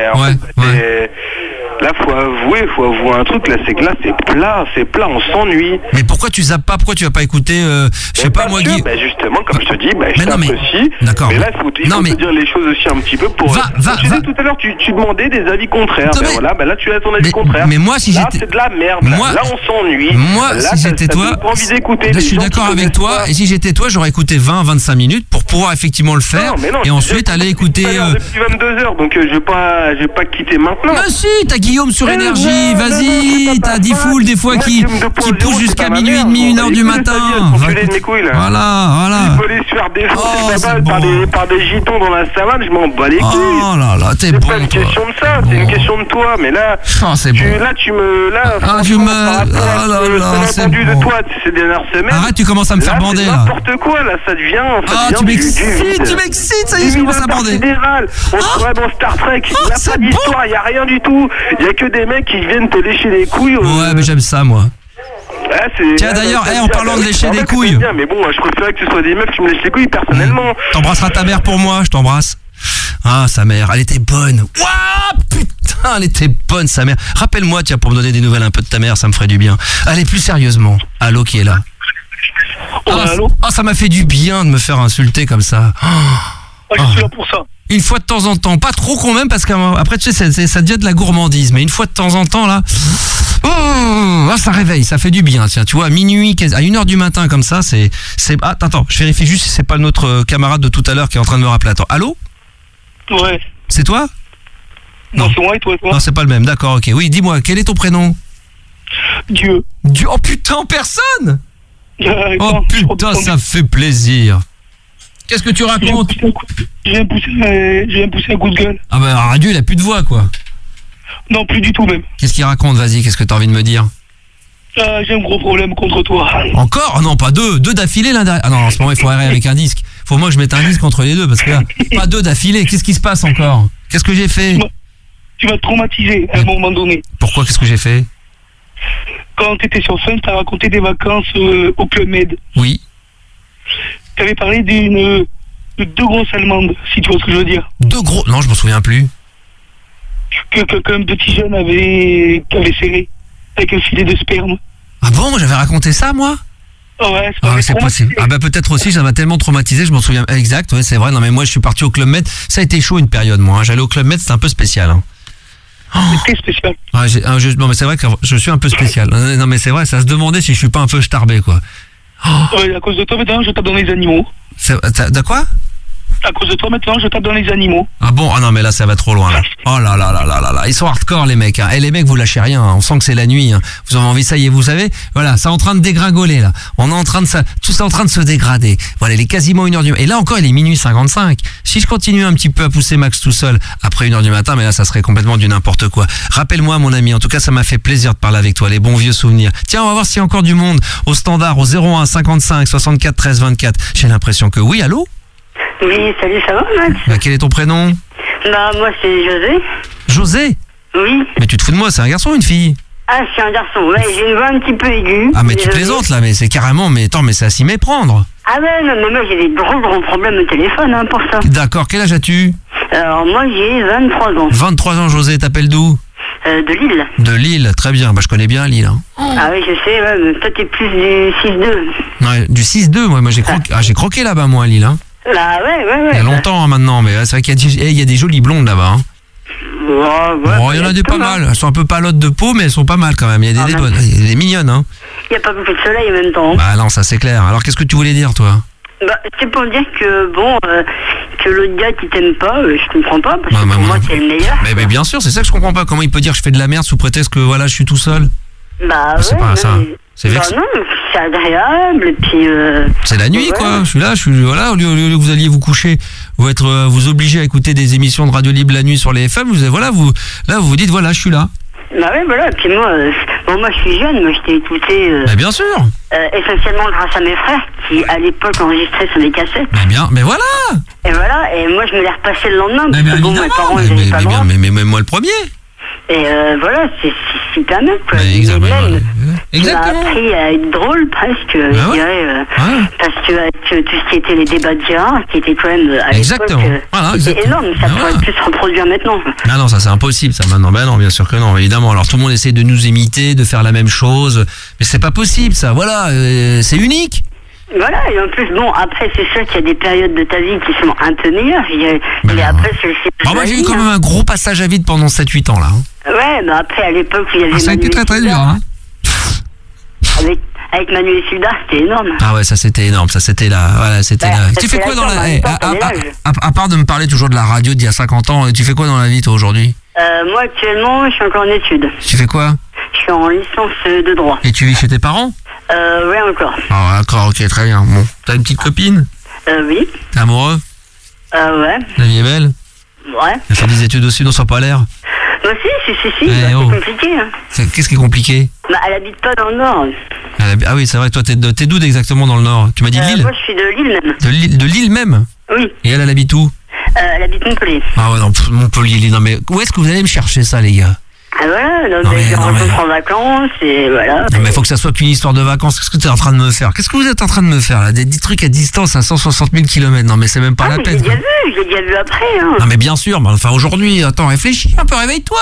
Là, faut avouer un truc, là, c'est que là, c'est plat, on s'ennuie. Mais pourquoi tu zappes pas? Pourquoi tu vas pas écouter, je sais pas, moi, Guy? Bah, justement, comme je te dis, je t'apprécie. D'accord. Mais là, il faut te dire les choses aussi un petit peu pour... Tu disais tout à l'heure, tu demandais des avis contraires. Là, tu as ton avis contraire. Mais moi, si j'étais... Là, c'est de la merde. Là, on s'ennuie. Moi, si j'étais toi... Je suis d'accord avec toi. Et si j'étais toi, j'aurais écouté 20-25 minutes pour pouvoir effectivement le faire. Et ensuite, aller écouter... Depuis 22h, donc je vais pas quitter maintenant. Mais si, t'as Guillaume sur Énergie, vas-y, t'as Diffoul des fois qui pousse jusqu'à minuit et demi, 1h du matin. Voilà. Il faut aller se faire défoncer par des gitons dans la savane, je m'en bats les couilles. Oh là là, t'es bon. C'est pas une question de ça, c'est une question de toi, mais là, c'est bon. Là, tu me... c'est entendu de toi ces dernières semaines. Arrête, tu commences à me faire bander là. N'importe quoi, là, ça devient... tu m'excites, ça y est, je commence à bander. On se croit dans Star Trek, il n'y a pas d'histoire, il n'y a rien du tout. Il n'y a que des mecs qui viennent te lécher les couilles. Ouais, mais j'aime ça, moi. Tiens, d'ailleurs, en parlant de lécher des couilles. Bien, mais bon, je préférais que ce soit des meufs qui me lèchent les couilles personnellement. T'embrasseras ta mère pour moi, je t'embrasse. Ah, sa mère, elle était bonne. Waouh, putain, elle était bonne, sa mère. Rappelle-moi, tiens, pour me donner des nouvelles un peu de ta mère, ça me ferait du bien. Allez, plus sérieusement. Allô, qui est là? Allô? Ça m'a fait du bien de me faire insulter comme ça. Je suis là pour ça. Une fois de temps en temps, pas trop quand même, parce qu'après tu sais, ça devient de la gourmandise, mais une fois de temps en temps là, ça réveille, ça fait du bien. Tiens, tu vois, à minuit, à 1h du matin comme ça, c'est. Attends, je vérifie juste si c'est pas notre camarade de tout à l'heure qui est en train de me rappeler. Attends, allô? Ouais. C'est toi? Non, c'est moi et toi. Non, c'est pas le même. D'accord, ok. Oui, dis-moi, quel est ton prénom? Dieu. Oh putain, personne. Oh putain, ça fait plaisir. Qu'est-ce que tu racontes? Je viens pousser un coup de gueule. Ah bah Radio, il a plus de voix quoi. Non, plus du tout même. Qu'est-ce qu'il raconte? Vas-y, qu'est-ce que t'as envie de me dire? J'ai un gros problème contre toi. Encore? Oh non, pas deux d'affilée l'un derrière. Ah non, en ce moment il faut arrêter avec un disque. Faut moi que je mette un disque entre les deux parce que là, pas deux d'affilée. Qu'est-ce qui se passe encore? Qu'est-ce que j'ai fait? Tu m'as traumatisé à un moment donné. Pourquoi? Qu'est-ce que j'ai fait? Quand t'étais sur Fun, t'as raconté des vacances au Club Med. Oui. T'avais parlé de deux grosses Allemandes, si tu vois ce que je veux dire. Deux gros... Non, je m'en souviens plus. Qu'un petit jeune avait serré avec un filet de sperme. Ah bon? J'avais raconté ça, moi? Ouais, c'est possible. Ah bah peut-être aussi, ça m'a tellement traumatisé, je m'en souviens. Exact, ouais, c'est vrai. Non mais moi, je suis parti au Club Med. Ça a été chaud une période, moi. J'allais au Club Med, c'était un peu spécial. C'était spécial. Non mais c'est vrai que je suis un peu spécial. Non mais c'est vrai, ça se demandait si je suis pas un peu starbé, quoi. Ouais, à cause de toi, maintenant, je tape dans les animaux. De quoi? à cause de toi, maintenant, je tape dans les animaux. Ah bon? Ah non, mais là, ça va trop loin, là. Oh là là là là là là. Ils sont hardcore, les mecs, hein. Et les mecs, vous lâchez rien, hein. On sent que c'est la nuit, hein. Vous avez envie, ça y est, vous savez? Voilà, c'est en train de dégringoler, là. On est en train de tout ça en train de se dégrader. Voilà, il est quasiment 1h du matin. Et là encore, il est minuit 55. Si je continue un petit peu à pousser Max tout seul, après 1h du matin, mais là, ça serait complètement du n'importe quoi. Rappelle-moi, mon ami, en tout cas, ça m'a fait plaisir de parler avec toi, les bons vieux souvenirs. Tiens, on va voir s'il y a encore du monde au standard, au 01 55 64 13 24. J'ai l'impression que oui, allô? Oui, salut, ça va, Max? Bah, quel est ton prénom? Bah, moi, c'est José. José? Oui. Mais tu te fous de moi, c'est un garçon ou une fille? Ah, je suis un garçon, ouais, j'ai une voix un petit peu aiguë. Ah, mais tu plaisantes, là, mais c'est carrément, mais attends, mais c'est à s'y méprendre. Ah ouais, non, mais moi, j'ai des gros problèmes au téléphone, hein, pour ça. D'accord, quel âge as-tu? Alors, moi, j'ai 23 ans. 23 ans, José, t'appelles d'où? De Lille. De Lille, très bien, bah je connais bien Lille. Hein. Ah oui, je sais, ouais, mais toi, t'es plus du 6-2. Ouais, du 6-2, moi j'ai croqué là-bas, moi, à Lille. Hein. Bah ouais. Il y a longtemps, hein, maintenant, mais c'est vrai qu'il y a des jolies blondes là-bas. Hein. Bon, il y en a des pas mal. Elles sont un peu palottes de peau, mais elles sont pas mal quand même. Il y a des bonnes. Il y a des mignonnes. Hein. Il n'y a pas beaucoup de soleil en même temps. Bah non, ça c'est clair. Alors qu'est-ce que tu voulais dire, toi? Bah, c'est pour dire que, bon, que l'autre gars qui t'aime pas, je comprends pas, parce que pour moi, t'es le meilleur. Mais bien sûr, c'est ça que je comprends pas. Comment il peut dire que je fais de la merde sous prétexte que, voilà, je suis tout seul? Bah c'est ouais, pas ça. C'est bah non, c'est agréable, et puis... c'est la nuit, ouais. quoi. Je suis là, voilà, au lieu que vous alliez vous coucher, vous obligez à écouter des émissions de Radio Libre la nuit sur les FM, vous dites, voilà, je suis là. Bah ouais, voilà, puis moi, moi je suis jeune, moi je t'ai écouté... Mais bien sûr. Essentiellement grâce à mes frères, qui à l'époque enregistraient sur des cassettes. Mais voilà. Et voilà, et moi je me l'ai repassé le lendemain, parce que bon, mes parents, ils n'avaient pas le droit. Mais moi le premier. Et voilà, c'est super net, quoi. Exactement. Tu m'as appris à être drôle, presque, je dirais, parce que tout ce qui était les débats de Gérard, qui était quand même, à l'époque, c'était énorme, ça pourrait plus se reproduire maintenant. Ah non, ça c'est impossible, ça, maintenant. Ben non, bien sûr que non, évidemment. Alors tout le monde essaie de nous imiter, de faire la même chose, mais c'est pas possible, ça, voilà, c'est unique. Voilà, et en plus, bon, après, c'est sûr qu'il y a des périodes de ta vie qui sont un peu meilleures, mais après, c'est... moi, j'ai eu quand même un gros passage à vide pendant 7-8 ans, là. Ouais, mais après, à l'époque, il y avait... ça a été très très dur, hein. Avec Manuel Suda, c'était énorme. Ah ouais, ça c'était énorme, ça c'était là, voilà, c'était là. Tu fais quoi dans la... à part de me parler toujours de la radio d'il y a 50 ans, tu fais quoi dans la vie, toi, aujourd'hui? Moi, actuellement, je suis encore en études. Tu fais quoi? Je suis en licence de droit. Et tu vis chez tes parents? Ouais, encore. Ah, d'accord, ok, très bien. Bon, t'as une petite copine? Oui. T'es amoureux? Ouais. La vie est belle? Ouais. Elle fait des études aussi, non, ça n'a pas l'air? Bah si, c'est compliqué. Hein. Qu'est-ce qui est compliqué? Bah, elle habite pas dans le Nord. Ah oui, c'est vrai, toi, t'es d'où exactement dans le Nord? Tu m'as dit de Lille? Moi, je suis de Lille même. De Lille même? Oui. Et elle habite où? Elle habite Montpellier. Ah ouais, non, Montpellier, non, mais où est-ce que vous allez me chercher ça, les gars? Ah voilà, donc je rencontre en vacances et voilà. Non mais faut que ça soit qu'une histoire de vacances. Qu'est-ce que tu es en train de me faire? Qu'est-ce que vous êtes en train de me faire là? Des trucs à distance à 160 000 km. Non mais c'est même pas la peine. Je l'ai déjà vu après. Hein. Non mais bien sûr, mais enfin aujourd'hui, attends, réfléchis un peu, réveille-toi.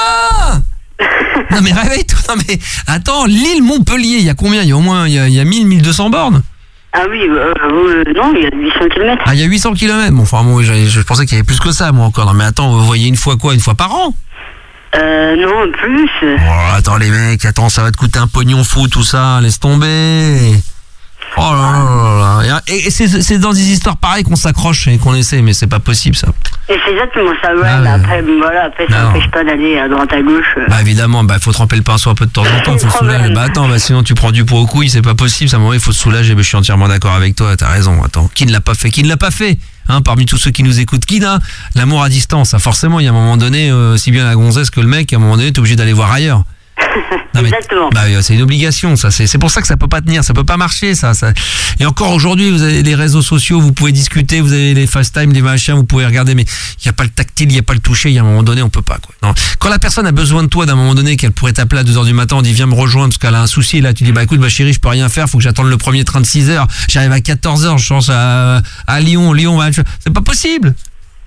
Non mais réveille-toi. Non mais attends, Lille, Montpellier, il y a combien? Il y a au moins, il y a 1200 bornes. Ah oui, non, il y a 800 km. Ah, il y a 800 km. Bon, enfin moi, je pensais qu'il y avait plus que ça, moi encore. Non mais attends, vous voyez une fois quoi? Une fois par an? Non, plus. Oh, attends les mecs, attends, ça va te coûter un pognon fou tout ça, laisse tomber. Oh là là là là. Et c'est dans des histoires pareilles qu'on s'accroche et qu'on essaie, mais c'est pas possible ça. Et c'est exactement ça, ouais, mais après, voilà, après ça n'empêche pas d'aller à droite à gauche. Bah évidemment, faut tremper le pinceau un peu de temps en temps, faut se soulager. Bah attends, sinon tu prends du poids aux couilles, c'est pas possible, ça, à un moment il faut se soulager, je suis entièrement d'accord avec toi, t'as raison, attends, qui ne l'a pas fait? Hein, parmi tous ceux qui nous écoutent, qui n'a l'amour à distance? Forcément, il y a un moment donné, si bien la gonzesse que le mec, à un moment donné, t'es obligé d'aller voir ailleurs. Non, mais, exactement. C'est une obligation, ça. C'est pour ça que ça peut pas tenir, ça peut pas marcher, ça. Et encore aujourd'hui, vous avez les réseaux sociaux, vous pouvez discuter, vous avez les FaceTime, les machins, vous pouvez regarder, mais il y a pas le tactile, il y a pas le toucher. Il y a un moment donné, on peut pas, quoi. Non. Quand la personne a besoin de toi, d'un moment donné, qu'elle pourrait t'appeler à 2h du matin, on dit viens me rejoindre parce qu'elle a un souci, là, tu dis écoute, chérie, je peux rien faire, faut que j'attende le premier train de 6h. J'arrive à 14h, je change à Lyon, c'est pas possible.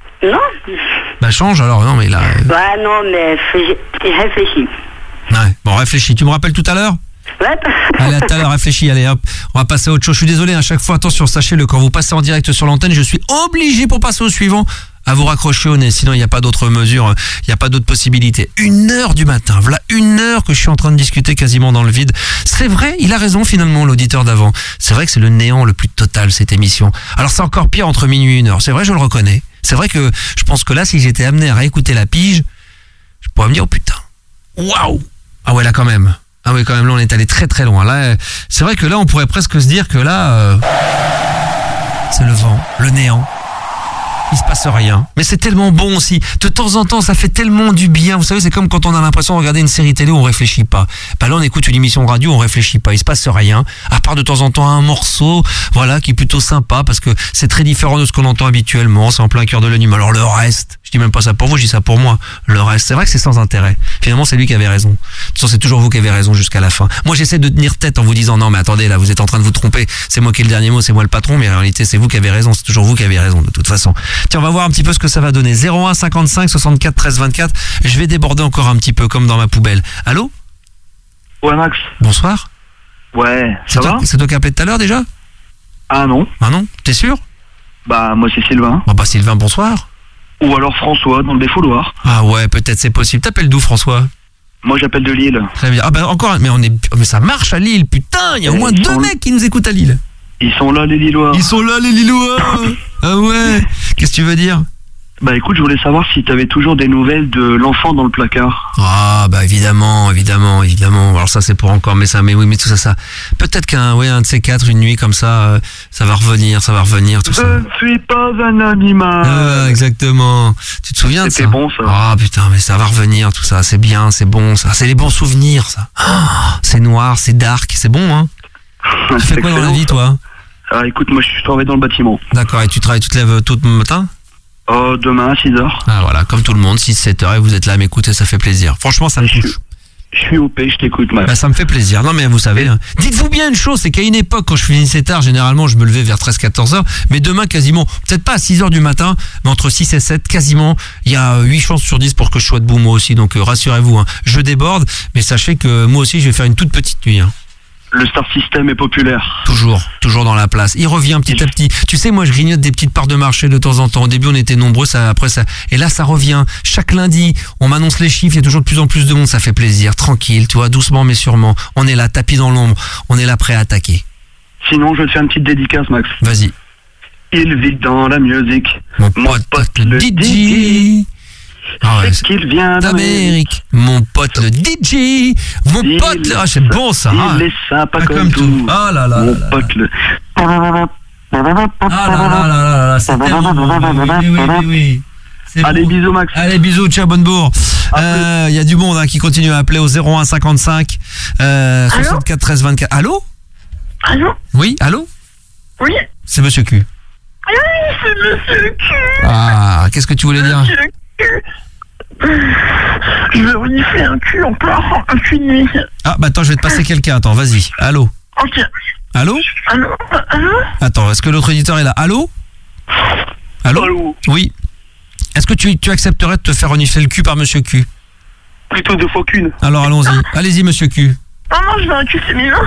Non. Change alors, non, mais là. Non, mais réfléchis. Ouais, bon, réfléchis. Tu me rappelles tout à l'heure? Ouais. Allez, à tout à l'heure, réfléchis, allez hop, on va passer à autre chose. Je suis désolé, à chaque fois, attention, sachez-le, quand vous passez en direct sur l'antenne, je suis obligé pour passer au suivant à vous raccrocher au nez, sinon il n'y a pas d'autre mesure, il n'y a pas d'autre possibilité. 1h du matin, voilà 1 heure que je suis en train de discuter quasiment dans le vide. C'est vrai, il a raison finalement l'auditeur d'avant. C'est vrai que c'est le néant le plus total cette émission. Alors c'est encore pire entre minuit et 1h, c'est vrai, je le reconnais. C'est vrai que je pense que là, si j'étais amené à réécouter la pige, je pourrais me dire, oh putain, waouh. Ah ouais, là quand même. Ah oui, quand même, là on est allé très très loin. Là, c'est vrai que là on pourrait presque se dire que là, c'est le vent, le néant. Il se passe rien. Mais c'est tellement bon aussi. De temps en temps, ça fait tellement du bien. Vous savez, c'est comme quand on a l'impression de regarder une série télé où on réfléchit pas. Bah là, on écoute une émission de radio, on réfléchit pas. Il se passe rien. À part de temps en temps un morceau, voilà, qui est plutôt sympa parce que c'est très différent de ce qu'on entend habituellement. C'est en plein cœur de la nuit. Mais alors le reste, je dis même pas ça pour vous, je dis ça pour moi. Le reste, c'est vrai que c'est sans intérêt. Finalement, c'est lui qui avait raison. De toute façon, c'est toujours vous qui avez raison jusqu'à la fin. Moi, j'essaie de tenir tête en vous disant non, mais attendez, là, vous êtes en train de vous tromper. C'est moi qui ai le dernier mot, c'est moi le patron. Mais en réalité, c'est vous qui avez raison. C'est toujours vous qui avez raison de toute façon. Tiens, on va voir un petit peu ce que ça va donner. 01 55 64 13 24. Je vais déborder encore un petit peu comme dans ma poubelle. Allô? Ouais, Max. Bonsoir. Ouais, ça va? C'est toi qui as appelé tout à l'heure déjà? Ah non. Ah non? T'es sûr? Bah, moi c'est Sylvain. Bah Sylvain, bonsoir. Ou alors François, dans le défouloir. Ah ouais, peut-être c'est possible. T'appelles d'où, François? Moi j'appelle de Lille. Très bien. Ah bah encore, mais ça marche à Lille, putain, il y a au moins 2 mecs qui nous écoutent à Lille. Ils sont là les Lillois. Ils sont là les Lillois. Ah ouais. Qu'est-ce que tu veux dire? Bah écoute, je voulais savoir si t'avais toujours des nouvelles de l'enfant dans le placard. Ah bah évidemment. Alors ça c'est pour encore, mais oui, mais tout ça. Peut-être qu'un de ces quatre, une nuit comme ça, ça va revenir, tout ça. Je ne suis pas un animal. Ah, exactement. Tu te souviens de ça? C'était bon ça. Ah putain, mais ça va revenir tout ça. C'est bien, c'est bon ça. C'est les bons souvenirs ça. Oh, c'est noir, c'est dark, c'est bon hein. Tu fais quoi dans la vie toi? Ah écoute, moi je travaille dans le bâtiment. D'accord, et tu travailles tout le matin? Demain à 6h. Ah voilà, comme tout le monde, 6-7h et vous êtes là à m'écouter, ça fait plaisir. Franchement, ça me touche. Je suis OP, je t'écoute, Max. Bah, ça me fait plaisir. Non, mais vous savez, hein. Dites-vous bien une chose, c'est qu'à une époque, quand je finissais tard, généralement, je me levais vers 13-14h, mais demain, quasiment, peut-être pas à 6h du matin, mais entre 6 et 7, quasiment, il y a 8 chances sur 10 pour que je sois debout, moi aussi. Donc, rassurez-vous, hein. Je déborde, mais sachez que moi aussi, je vais faire une toute petite nuit, hein. Le Star System est populaire. Toujours dans la place. Il revient petit à petit. Tu sais, moi, je grignote des petites parts de marché de temps en temps. Au début, on était nombreux, et là, ça revient. Chaque lundi, on m'annonce les chiffres, il y a toujours de plus en plus de monde, ça fait plaisir. Tranquille, tu vois, doucement mais sûrement. On est là, tapis dans l'ombre. On est là, prêt à attaquer. Sinon, je vais te faire une petite dédicace, Max. Vas-y. Il vit dans la musique. Mon pote le DJ. Ah ouais, c'est qu'il vient d'Amérique. Mon pote le DJ. Mon pote le... Ah, c'est bon ça. Il est sympa comme tout. Ah là là. Mon pote le... Ah là. C'est tellement... Oui. Allez, bon. Bisous, Max. Allez, bisous, ciao, bonne bourre. Il y a du monde qui continue à appeler au 01 55 64 13 24. Allô? Oui, allô? Oui. C'est Monsieur Q. Oui, c'est Monsieur Q. Ah, qu'est-ce que tu voulais dire? Monsieur Q. Je veux renifler un cul en pleurant un cul de nuit. Ah, bah attends, je vais te passer quelqu'un. Attends, vas-y. Allô? Ok. Allô? Attends, est-ce que l'autre éditeur est là? Allô? Oui. Est-ce que tu accepterais de te faire renifler le cul par Monsieur Q? Plutôt 2 fois qu'une. Alors allons-y. Allez-y, Monsieur Q. Non, je veux un cul féminin.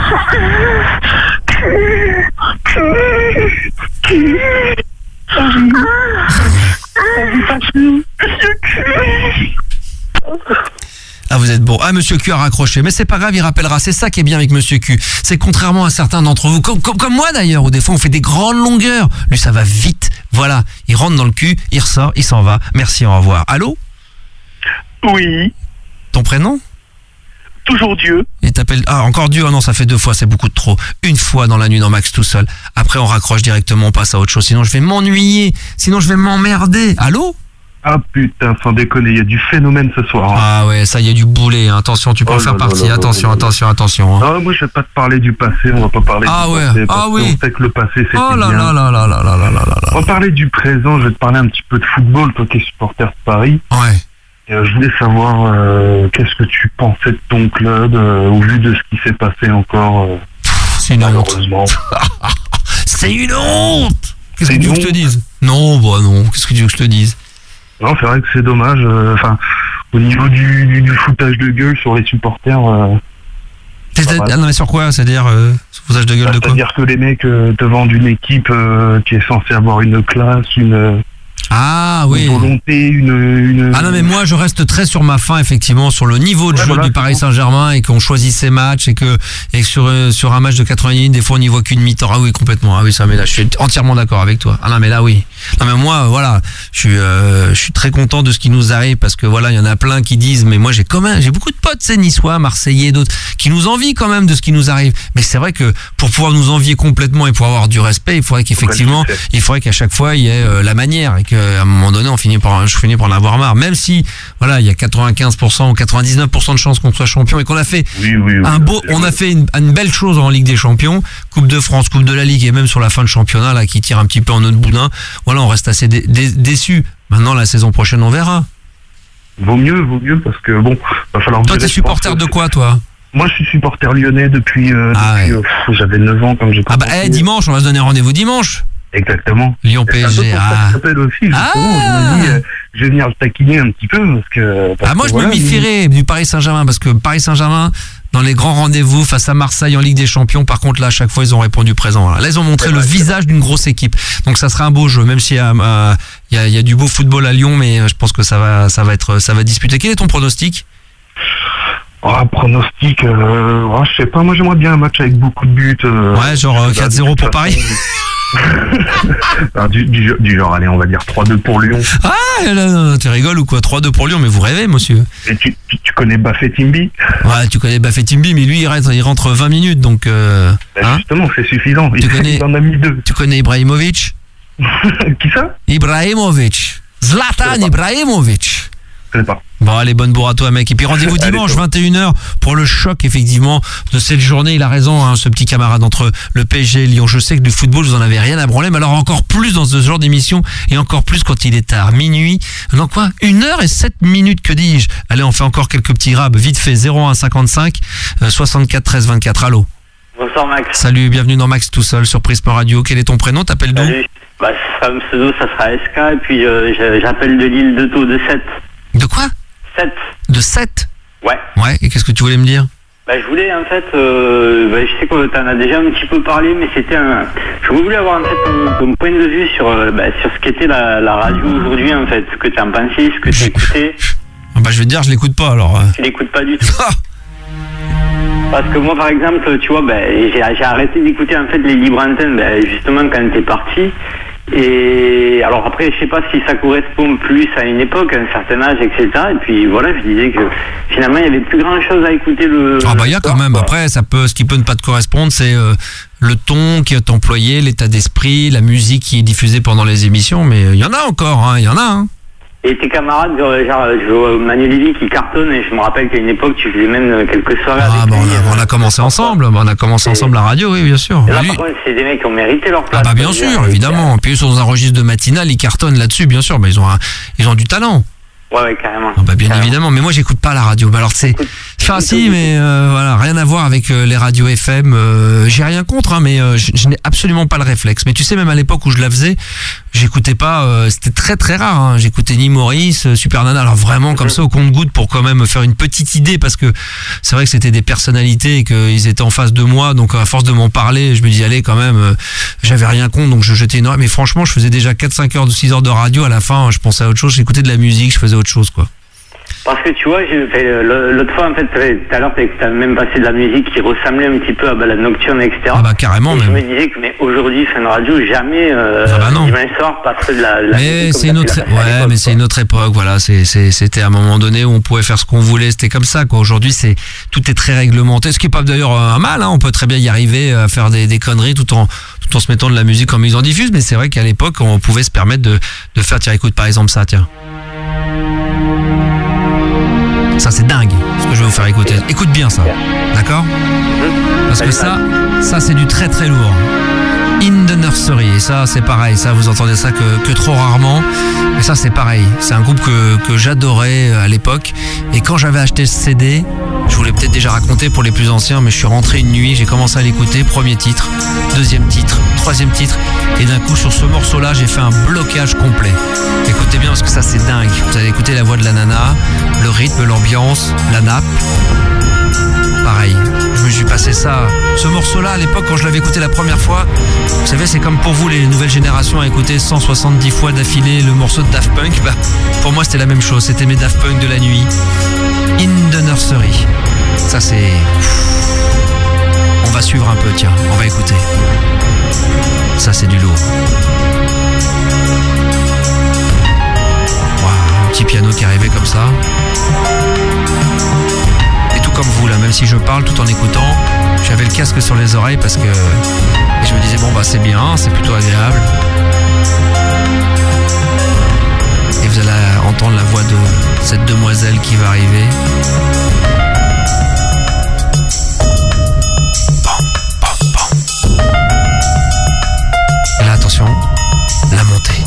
Ah, vous êtes bon. Ah, Monsieur Q a raccroché. Mais c'est pas grave, il rappellera. C'est ça qui est bien avec Monsieur Q. C'est contrairement à certains d'entre vous, comme moi d'ailleurs, où des fois on fait des grandes longueurs. Lui, ça va vite. Voilà. Il rentre dans le cul, il ressort, il s'en va. Merci, au revoir. Allô? Oui. Ton prénom? Toujours Dieu. Et t'appelles... Ah, encore Dieu? Ah non, ça fait 2 fois, c'est beaucoup de trop. Une fois dans la nuit dans Max tout seul. Après, on raccroche directement, on passe à autre chose. Sinon, je vais m'ennuyer. Sinon, je vais m'emmerder. Allô? Ah putain, sans déconner, il y a du phénomène ce soir. Hein. Ah ouais, ça y est, du boulet. Hein. Attention, tu peux en faire partie. Attention. Hein. Ah, moi, je vais pas te parler du passé, on va pas parler du passé. Ah oui. On sait que le passé, c'était bien. On va parler du présent, je vais te parler un petit peu de football, toi qui es supporter de Paris. Ouais. Je voulais savoir qu'est-ce que tu pensais de ton club au vu de ce qui s'est passé encore. C'est une honte. C'est une honte. Qu'est-ce que tu veux que je te dise? Non, bah non. Qu'est-ce que tu veux que je te dise? Non, c'est vrai que c'est dommage. Au niveau du foutage de gueule sur les supporters, Non, mais sur quoi? C'est-à-dire, foutage de gueule de quoi? C'est-à-dire que les mecs te vendent une équipe qui est censée avoir une classe, une volonté, une... Ah non, mais moi je reste très sur ma fin, effectivement, sur le niveau de jeu du Paris Saint-Germain, et qu'on choisit ses matchs, et que sur un match de 90 minutes, des fois on n'y voit qu'une mi-temps. Ah oui, complètement. Ah oui, ça, mais là je suis entièrement d'accord avec toi. Ah non, mais là oui. Non, mais moi voilà, je suis très content de ce qui nous arrive, parce que voilà, il y en a plein qui disent, mais moi j'ai beaucoup de potes, c'est niçois, marseillais, d'autres qui nous envient quand même de ce qui nous arrive. Mais c'est vrai que pour pouvoir nous envier complètement et pour avoir du respect, il faudrait qu'effectivement, qu'à chaque fois il y ait la manière, et qu'à un moment donné je finis par en avoir marre, même si voilà, il y a 95% ou 99% de chances qu'on soit champion, et qu'on a fait on a fait une belle chose en Ligue des Champions, Coupe de France, Coupe de la Ligue, et même sur la fin de championnat là qui tire un petit peu en notre boudin. Voilà, on reste assez déçus. Maintenant, la saison prochaine, on verra. Vaut mieux parce que bon, va falloir. Toi, t'es supporter de quoi, toi? Moi, je suis supporter lyonnais depuis j'avais 9 ans quand j'ai commencé. Dimanche, on va se donner rendez-vous dimanche. Exactement. Lyon PSG. Ça s'appelle aussi, justement. Je me dis, je vais venir le taquiner un petit peu moi, je me méfierais du Paris Saint-Germain, parce que Paris Saint-Germain, dans les grands rendez-vous face à Marseille en Ligue des Champions, par contre là, à chaque fois ils ont répondu présent. Là, ils ont montré le visage d'une grosse équipe. Donc ça sera un beau jeu, même s'il y a du beau football à Lyon, mais je pense que ça va disputer. Quel est ton pronostic? Pronostic, je sais pas, moi j'aimerais bien un match avec beaucoup de buts. Genre 4-0 pour Paris. du genre, allez, on va dire 3-2 pour Lyon. Là, tu rigoles ou quoi? 3-2 pour Lyon, mais vous rêvez, monsieur. Et tu connais Bafetimbi? Ouais, tu connais Bafetimbi, mais lui il rentre 20 minutes, donc justement, c'est suffisant. Il en a mis 2. Tu connais Ibrahimovic? Qui ça? Ibrahimovic. Zlatan Ibrahimovic. Je sais pas. Bon, allez, bonne bourre à toi, mec. Et puis rendez-vous dimanche 21h pour le choc, effectivement, de cette journée. Il a raison, ce petit camarade, entre le PSG et Lyon. Je sais que du football, vous en avez rien à branler, mais alors encore plus dans ce genre d'émission, et encore plus quand il est tard, minuit. Non, quoi? 1h07, que dis-je? Allez, on fait encore quelques petits rabs, vite fait. 01 55 64 13 24. Allô? Bonsoir, Max. Salut, bienvenue dans Max tout seul sur Prisma Radio. Quel est ton prénom? T'appelles d'où? Salut. Ça sera SK, et puis j'appelle de l'île de Taux, de 7. De quoi? 7. De 7? Ouais. Ouais, et qu'est-ce que tu voulais me dire? Je voulais, en fait, je sais que t'en as déjà un petit peu parlé, mais je voulais avoir, en fait, ton point de vue sur ce qu'était la radio aujourd'hui, en fait, ce que t'en pensais, ce que t'écoutais. Je vais te dire, je l'écoute pas, alors. Tu l'écoutes pas du tout. Parce que moi, par exemple, tu vois, j'ai arrêté d'écouter, en fait, les libres antennes, justement, quand t'es parti. Et alors après, je sais pas si ça correspond plus à une époque, à un certain âge, etc. Et puis voilà, je disais que finalement, il y avait plus grand chose à écouter il y a quand même. Quoi. Après, ce qui peut ne pas te correspondre, c'est le ton qui est employé, l'état d'esprit, la musique qui est diffusée pendant les émissions. Mais il y en a encore, il y en a. Et tes camarades, genre Manu Lévy qui cartonne, et je me rappelle qu'à une époque, tu faisais même quelques soirées avec lui. On a commencé ensemble. On a commencé ensemble la radio, oui, bien sûr. Et là, par contre, c'est des mecs qui ont mérité leur place. Bien sûr, évidemment. Puis sur un registre de matinale, ils cartonnent là-dessus, bien sûr. Ils ont du talent. Ouais, carrément. Bien évidemment, mais moi j'écoute pas la radio. Alors mais voilà, rien à voir avec les radios FM. J'ai rien contre, mais je n'ai absolument pas le réflexe. Mais tu sais, même à l'époque où je la faisais, j'écoutais pas. C'était très très rare. J'écoutais ni Maurice, Super Nana. Alors vraiment comme ça au compte-gouttes pour quand même faire une petite idée, parce que c'est vrai que c'était des personnalités et qu'ils étaient en face de moi. Donc à force de m'en parler, je me dis allez quand même. J'avais rien contre, donc je jetais une oreille. Mais franchement, je faisais déjà 4-5 heures, 6 heures de radio. À la fin, je pensais à autre chose. J'écoutais de la musique, je faisais autre chose, quoi. Parce que tu vois, l'autre fois, en fait, tout à l'heure, t'as même passé de la musique qui ressemblait un petit peu à balade nocturne, etc. Carrément, et je me disais que, mais aujourd'hui, fin de radio, jamais, dimanche soir, passerait de la mais c'est une autre, mais c'est une autre époque, voilà, c'était à un moment donné où on pouvait faire ce qu'on voulait, c'était comme ça, quoi. Aujourd'hui, tout est très réglementé, ce qui est pas d'ailleurs un mal, on peut très bien y arriver à faire des conneries tout en se mettant de la musique en mise en diffuse, mais c'est vrai qu'à l'époque, on pouvait se permettre de faire, tiens, écoute, par exemple, ça, tiens. Ça c'est dingue, ce que je vais vous faire écouter. Écoute bien ça, d'accord? Parce que ça c'est du très très lourd. In the Nursery, et ça c'est pareil, ça vous entendez ça que trop rarement, mais ça c'est pareil, c'est un groupe que j'adorais à l'époque, et quand j'avais acheté ce CD, je vous l'ai peut-être déjà raconté pour les plus anciens, mais je suis rentré une nuit, j'ai commencé à l'écouter, premier titre, deuxième titre, troisième titre, et d'un coup sur ce morceau-là, j'ai fait un blocage complet. Écoutez bien parce que ça c'est dingue, vous allez écouter la voix de la nana, le rythme, l'ambiance, la nappe, pareil, je me me suis passé ça. Ce morceau-là, à l'époque, quand je l'avais écouté la première fois, vous savez, c'est comme pour vous, les nouvelles générations, à écouter 170 fois d'affilée le morceau de Daft Punk. Bah, pour moi, c'était la même chose. C'était mes Daft Punk de la nuit. In the Nursery. Ça, c'est... On va suivre un peu, tiens. On va écouter. Ça, c'est du lourd. Waouh, un petit piano qui arrivait comme ça. Et tout comme vous, là, même si je parle tout en écoutant, j'avais le casque sur les oreilles parce que... Et je me disais, bon, bah, c'est bien, c'est plutôt agréable. Et vous allez entendre la voix de cette demoiselle qui va arriver. Et là, attention, la montée.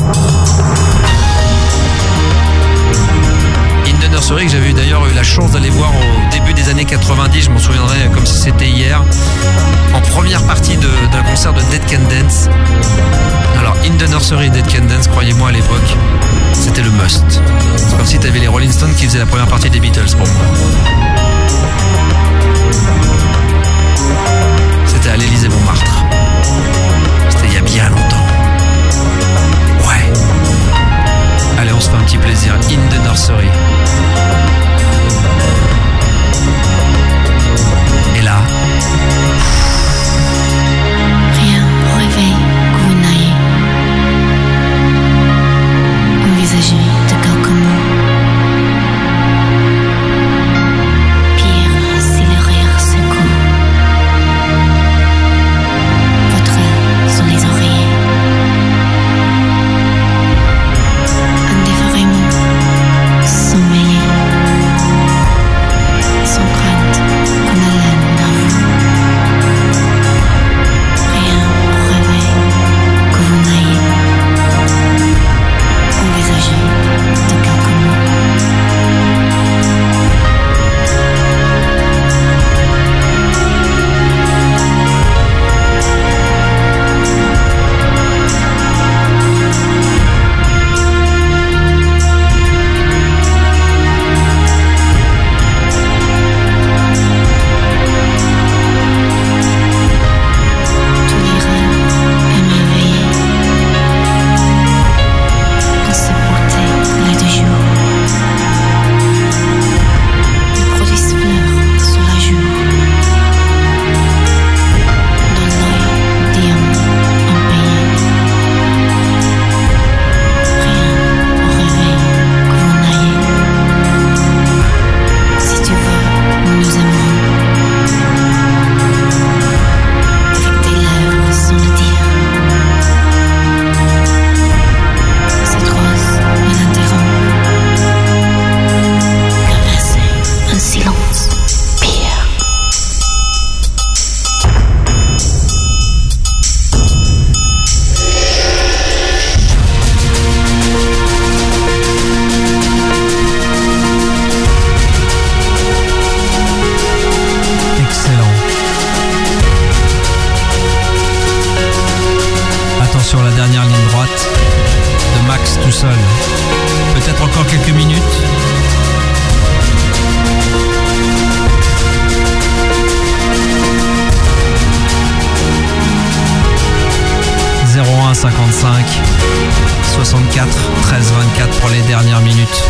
In the Nursery, que j'avais d'ailleurs eu la chance d'aller voir au début des années 90, je m'en souviendrai comme si c'était hier, en première partie d'un concert de Dead Can Dance. Alors, In the Nursery et Dead Can Dance, croyez-moi, à l'époque, c'était le must. C'est comme si tu avais les Rolling Stones qui faisaient la première partie des Beatles pour moi. C'était à l'Élysée-Montmartre. C'était il y a bien longtemps. Ouais. Allez, on se fait un petit plaisir. In the Nursery. Et là... Rien au réveil que vous n'ayez envisagé de quelques mots. Pire si le rire secoue votre œil sur les oreillers. Indéférément sommeiller, sans crainte qu'on haleine à vous. Rien au réveil que vous n'ayez envisagé de quelques mots. Tous les rêves émerveillés qu'on s'est portés les 2 jours. Les produits fleurs sur la joue, dans l'œil diamant empayé. Rien au réveil que vous n'ayez. Si tu veux, nous nous aimerons. Avec tes lèvres sans le dire. Cette rose me l'interrompt. Caressez un silence pire. Excellent. Attention, la dernière ligne droite de Max tout seul. Peut-être encore quelques minutes. « 01 55 64 13 24 pour les dernières minutes.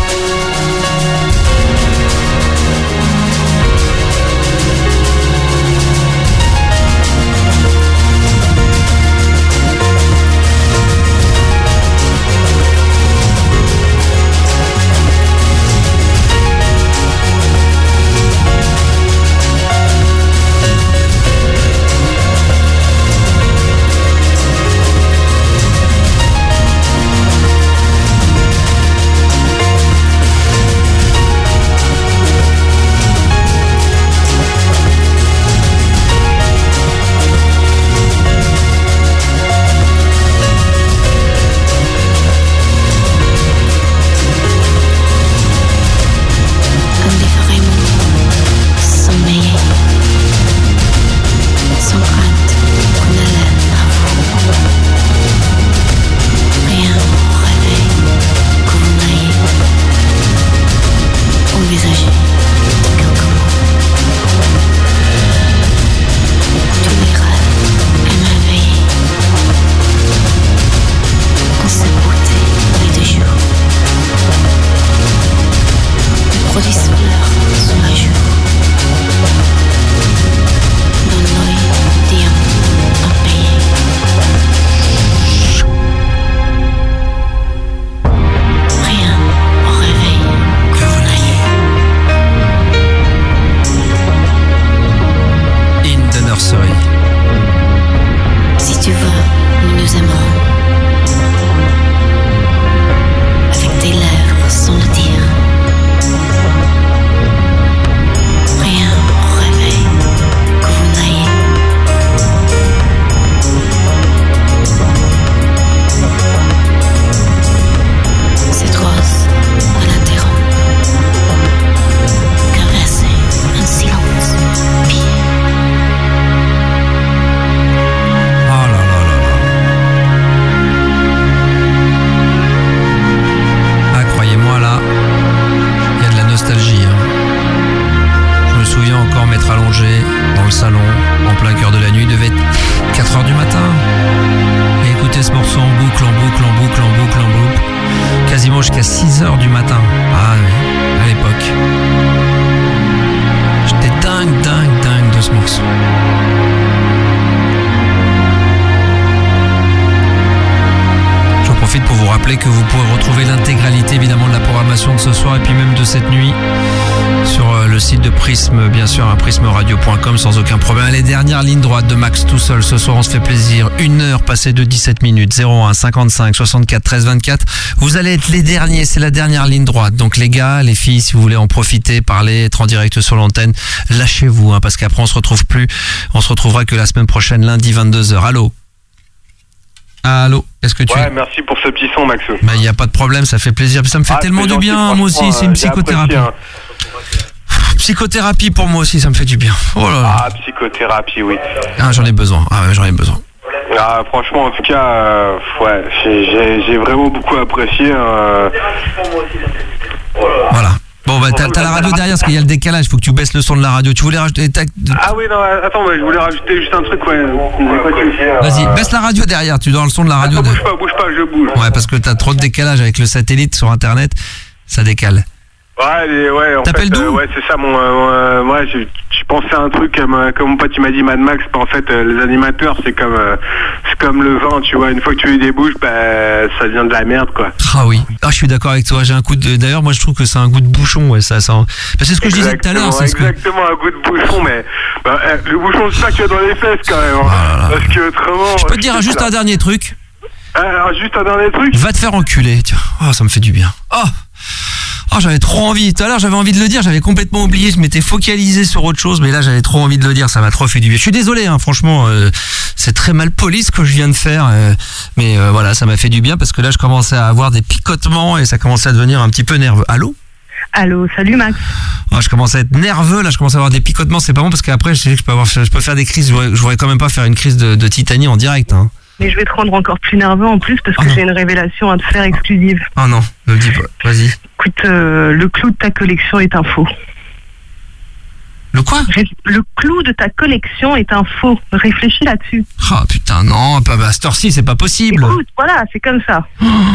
nous aimerons. Avec tes lèvres sans le dire. Rien au réveil que vous n'ayez. Cette rose à l'interrompre. Caresser un silence pire. Oh là là là là. Ah, croyez-moi, là, il y a de la nostalgie. Je me souviens encore m'être allongé dans le salon, en plein cœur de la nuit, il devait être 4h du matin. Et écouter ce morceau en boucle, en boucle, en boucle, en boucle, en boucle. Quasiment jusqu'à 6h du matin. Ah oui, à l'époque. J'étais dingue de ce morceau. J'en profite pour vous rappeler que vous pourrez retrouver l'intégralité évidemment de la programmation de ce soir et puis même de cette nuit sur le site de Prisme, bien sûr, prismeradio.com sans aucun problème. Les dernières lignes droites de Max tout seul. Ce soir, on se fait plaisir. 1 heure passée de 17 minutes. 01 55 64 13 24. Vous allez être les derniers. C'est la dernière ligne droite. Donc, les gars, les filles, si vous voulez en profiter, parler, être en direct sur l'antenne, lâchez-vous, parce qu'après, on se retrouve plus. On se retrouvera que la semaine prochaine, lundi, 22h. Allô? Allô, est-ce que tu... Ouais, merci pour ce petit son, Max. Bah, y a pas de problème, ça fait plaisir. Ça me fait tellement du bien, moi aussi, c'est une psychothérapie. Psychothérapie pour moi aussi, ça me fait du bien. Oh là là. Ah, psychothérapie, oui. Ah, j'en ai besoin. Ah, ouais, j'en ai besoin. Ah, franchement, en tout cas, ouais, j'ai vraiment beaucoup apprécié. Voilà. Bon, bah, t'as la radio derrière, parce qu'il y a le décalage, faut que tu baisses le son de la radio. Tu voulais rajouter... Ah oui, non, attends, je voulais rajouter juste un truc, ouais. Vas-y, baisse la radio derrière, tu dois le son de la radio. Attends, bouge pas, je bouge. Ouais, parce que t'as trop de décalage avec le satellite sur Internet, ça décale. Ouais, en t'appelles fait, d'où? ouais, c'est ça, moi, je pensais à un truc, comme mon pote, il m'a dit Mad Max, en fait, les animateurs, c'est comme le vin, tu vois, une fois que tu les débouches, ça devient de la merde, quoi. Ah oui, je suis d'accord avec toi, j'ai un coup de... D'ailleurs, moi, je trouve que c'est un goût de bouchon, ouais, ça... c'est ce que je disais tout à l'heure, c'est exactement, un goût de bouchon, mais le bouchon, c'est ça qu'il y a dans les fesses, quand même, parce que autrement... Je peux te dire juste un dernier truc. Juste un dernier truc. Va te faire enculer, tiens. Oh, ça me fait du bien. Oh, j'avais trop envie. Tout à l'heure, j'avais envie de le dire. J'avais complètement oublié. Je m'étais focalisé sur autre chose. Mais là, j'avais trop envie de le dire. Ça m'a trop fait du bien. Je suis désolé, franchement. C'est très mal poli ce que je viens de faire. Mais voilà, ça m'a fait du bien parce que là, je commençais à avoir des picotements et ça commençait à devenir un petit peu nerveux. Allô? Allô, salut Max. Oh, je commence à être nerveux. Là, je commence à avoir des picotements. C'est pas bon parce qu'après, je sais que je peux faire des crises. Je voudrais quand même pas faire une crise de Titanie en direct. Mais je vais te rendre encore plus nerveux en plus parce que j'ai une révélation à te faire exclusive. Oh non, ne le dis pas, vas-y. Écoute, le clou de ta collection est un faux. Le quoi? Le clou de ta collection est un faux. Réfléchis là-dessus. Oh putain, non, à cette heure-ci, c'est pas possible. Écoute, voilà, c'est comme ça.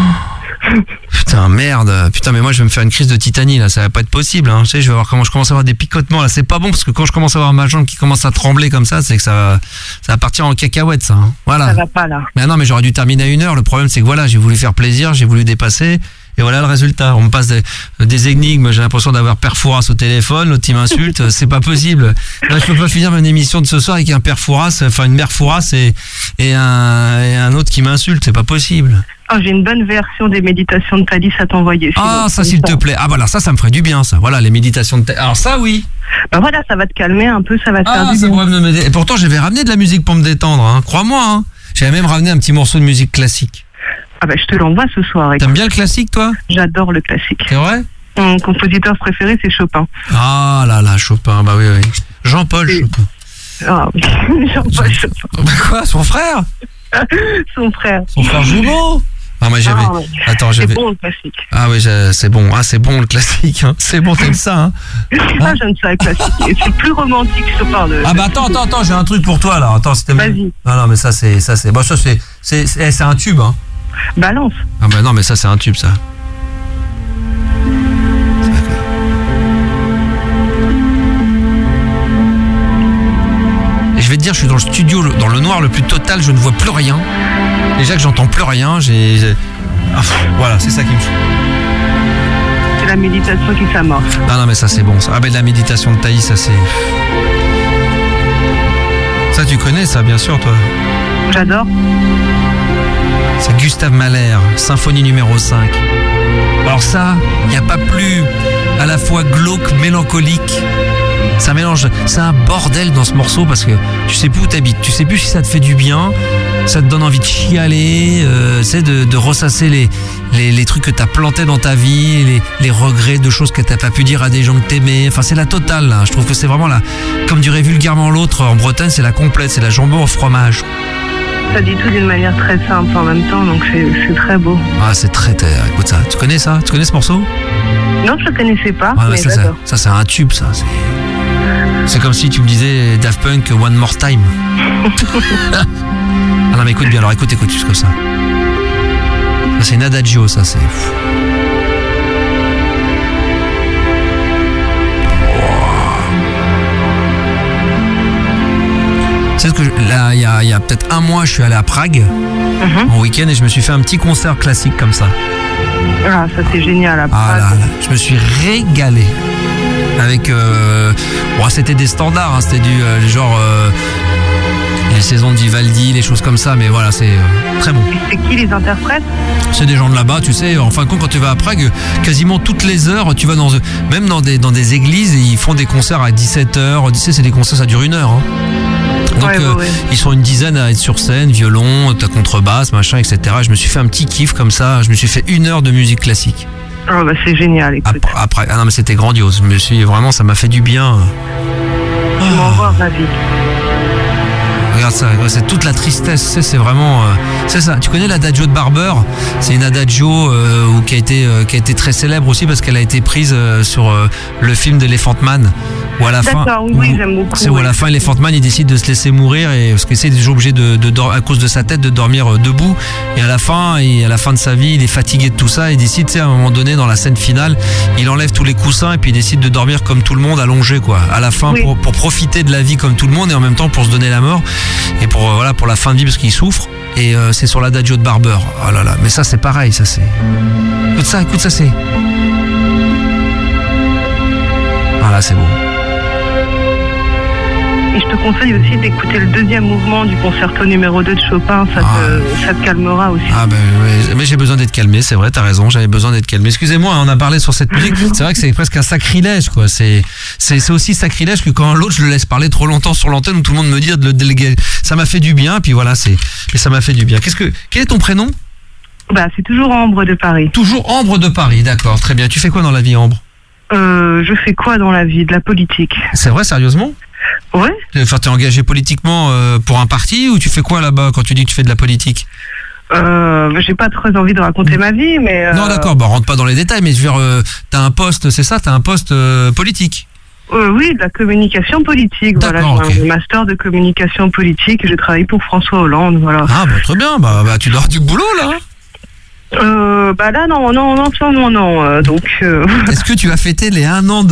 Putain, merde. Putain, mais moi, je vais me faire une crise de Titanie, là. Ça va pas être possible, Tu sais, je vais voir comment je commence à avoir des picotements, là. C'est pas bon, parce que quand je commence à avoir ma jambe qui commence à trembler comme ça, c'est que ça va partir en cacahuète, ça. Voilà. Ça va pas, là. Mais non, mais j'aurais dû terminer à 1h. Le problème, c'est que voilà, j'ai voulu faire plaisir, j'ai voulu dépasser. Et voilà le résultat. On me passe des énigmes. J'ai l'impression d'avoir Père Fouras au téléphone. L'autre, il m'insulte. C'est pas possible. Là, je peux pas finir mon émission de ce soir avec un Père Fouras, enfin une Mère Fouras et un autre qui m'insulte. C'est pas possible. Oh, j'ai une bonne version des méditations de Thalys à t'envoyer. Ah, ça, s'il te plaît. Ah, voilà, ça me ferait du bien, ça. Voilà, les méditations de Thalys. Alors, ça, oui. Bah voilà, ça va te calmer un peu, ça va te faire du bien. Va m'aider. Et pourtant, j'avais ramené de la musique pour me détendre, Crois-moi, J'avais même ramené un petit morceau de musique classique. Ah bah, je te l'envoie ce soir. T'aimes bien le classique, toi? J'adore le classique. C'est vrai? Mon compositeur préféré, c'est Chopin. Ah là, Chopin, bah oui. Jean-Paul Chopin. Ah oui, Jean-Paul Chopin. Bah quoi, son frère? Son frère. Son frère jumeau? Ah, moi j'avais. Attends, j'avais. C'est bon le classique. Ah oui, c'est bon. Ah, c'est bon le classique. C'est bon, t'aimes ça, Ah, j'aime ça le classique. C'est le plus romantique, Chopin. Ah bah attends, j'ai un truc pour toi là. Attends, c'était. Vas-y. Non, mais ça c'est. Bon, ça c'est un tube, Balance. Ah bah non, mais ça c'est un tube, ça. Et je vais te dire, je suis dans le studio, dans le noir le plus total, je ne vois plus rien. Déjà que j'entends plus rien, voilà, c'est ça qui me fout. C'est la méditation qui s'amorce. Non, mais ça c'est bon. Ah ben la méditation de Thaïs, ça c'est... Ça tu connais ça, bien sûr, toi? J'adore. C'est Gustave Mahler, symphonie numéro 5. Alors ça, il n'y a pas plus à la fois glauque, mélancolique. Ça mélange, c'est un bordel dans ce morceau parce que tu sais plus où t'habites, tu sais plus si ça te fait du bien, ça te donne envie de chialer, de ressasser les trucs que t'as plantés dans ta vie, les regrets de choses que t'as pas pu dire à des gens que t'aimais. Enfin, c'est la totale là. Je trouve que c'est vraiment là, comme dirait vulgairement l'autre en Bretagne, c'est la complète, c'est la jambon au fromage. Ça dit tout d'une manière très simple en même temps, donc c'est très beau. Ah, c'est très. Écoute ça. Tu connais ça? Tu connais ce morceau? Non, je le connaissais pas. Ah, mais ça c'est un tube, ça. C'est comme si tu me disais Daft Punk One More Time. Ah non, mais écoute bien. Alors écoute, juste comme ça. Ça c'est une adagio, ça c'est. C'est que là, il y a peut-être un mois, je suis allé à Prague en week-end et je me suis fait un petit concert classique comme ça. Ah, ça c'est génial à Prague. Ah là, je me suis régalé. Avec, c'était des standards, hein, c'était du genre les saisons de Vivaldi, les choses comme ça, mais voilà, c'est très bon. Et c'est qui les interprètes? C'est des gens de là-bas, tu sais. En fin de compte, quand tu vas à Prague, quasiment toutes les heures, tu vas même dans des églises, et ils font des concerts à 17h. Tu sais, c'est des concerts, ça dure 1 heure. Hein. Donc ils sont une dizaine à être sur scène, violon, ta contrebasse, machin, etc. Je me suis fait un petit kiff comme ça. Je me suis fait 1 heure de musique classique. Oh bah c'est génial, écoute. Après, non mais c'était grandiose. Vraiment, ça m'a fait du bien. Tu m'envoies ravi. Regarde ça, c'est toute la tristesse, c'est vraiment, c'est ça. Tu connais l'adagio de Barber? C'est une adagio qui a été très célèbre aussi parce qu'elle a été prise sur le film d'Elephant Man. Où à la fin, oui, j'aime beaucoup. C'est où à la fin, Elephant Man il décide de se laisser mourir parce que c'est déjà obligé à cause de sa tête de dormir debout. Et à la fin de sa vie, il est fatigué de tout ça. Il décide, tu sais, à un moment donné dans la scène finale, il enlève tous les coussins et puis il décide de dormir comme tout le monde allongé quoi. À la fin pour profiter de la vie comme tout le monde et en même temps pour se donner la mort et pour la fin de vie parce qu'il souffre. Et c'est sur l'adagio de Barber. Oh là là, mais ça c'est pareil, ça c'est. Écoute ça c'est. Voilà, c'est beau. Et je te conseille aussi d'écouter le 2e mouvement du concerto numéro 2 de Chopin, ça te calmera aussi. Ah ben mais j'ai besoin d'être calmé, c'est vrai, t'as raison, j'avais besoin d'être calmé. Excusez-moi, on a parlé sur cette musique, c'est vrai que c'est presque un sacrilège quoi, c'est aussi sacrilège que quand l'autre je le laisse parler trop longtemps sur l'antenne où tout le monde me dit de le déléguer. Ça m'a fait du bien, puis voilà, ça m'a fait du bien. Quel est ton prénom? Bah c'est toujours Ambre de Paris. Toujours Ambre de Paris, d'accord, très bien. Tu fais quoi dans la vie, Ambre? Je fais quoi dans la vie? De la politique. C'est vrai, sérieusement? Ouais. Enfin, t'es engagé politiquement pour un parti ou tu fais quoi là-bas quand tu dis que tu fais de la politique? J'ai pas très envie de raconter ma vie, mais... Non, d'accord, rentre pas dans les détails, mais je veux dire, t'as un poste, c'est ça? T'as un poste politique? Oui, de la communication politique. Voilà, j'ai un master de communication politique et je travaille pour François Hollande, voilà. Ah, bah très bien, bah tu dois avoir du boulot là. Bah là, non, donc... Est-ce que tu as fêté les 1 an de...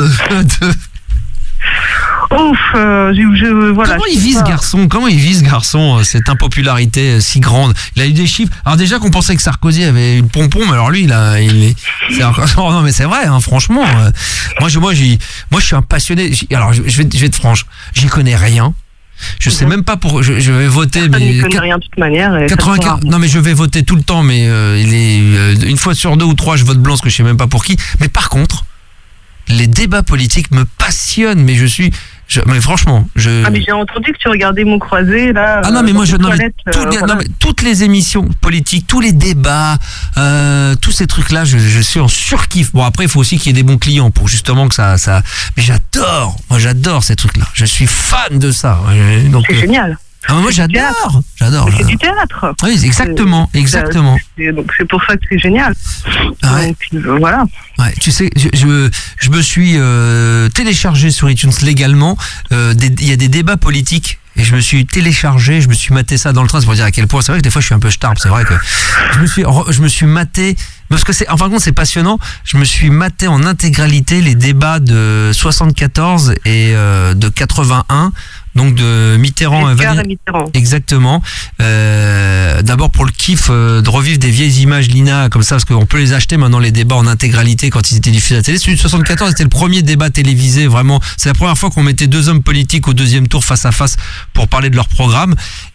Ouf, voilà. Comment il vit ce garçon, cette impopularité si grande? Il a eu des chiffres. Alors déjà qu'on pensait que Sarkozy avait une pompon, mais alors lui, oh non mais c'est vrai, hein, franchement. Moi je suis un passionné. Alors je vais être franche, j'y connais rien. Je sais même pas pour. Je vais voter, mais. Je connais rien de toute manière. 95. Non mais je vais voter tout le temps, mais une fois sur 2 ou 3, je vote blanc parce que je sais même pas pour qui. Mais par contre, les débats politiques me passionnent, mais mais franchement, Ah mais j'ai entendu que tu regardais Mots Croisés là. Ah non mais moi toutes les émissions politiques, tous les débats, tous ces trucs là, je suis en surkiff. Bon après il faut aussi qu'il y ait des bons clients pour justement que ça. Mais j'adore ces trucs là. Je suis fan de ça. Donc, c'est génial. Ah, moi j'adore. C'est du théâtre. Oui, exactement. Donc c'est pour ça que c'est génial. Ouais. Donc, voilà. Ouais, tu sais, je me suis téléchargé sur iTunes légalement. Il y a des débats politiques. Et je me suis téléchargé, je me suis maté ça dans le train, c'est pour dire à quel point, c'est vrai que des fois je suis un peu starbe, c'est vrai que je me suis maté, parce que en fin de compte c'est passionnant, je me suis maté en intégralité les débats de 74 et de 81, donc de Mitterrand et Mitterrand. Exactement. D'abord pour le kiff de revivre des vieilles images Lina comme ça, parce qu'on peut les acheter maintenant les débats en intégralité quand ils étaient diffusés à la télé. Celui de 74 c'était le premier débat télévisé, vraiment. C'est la première fois qu'on mettait 2 hommes politiques au 2e tour face à face pour parler de leur programme.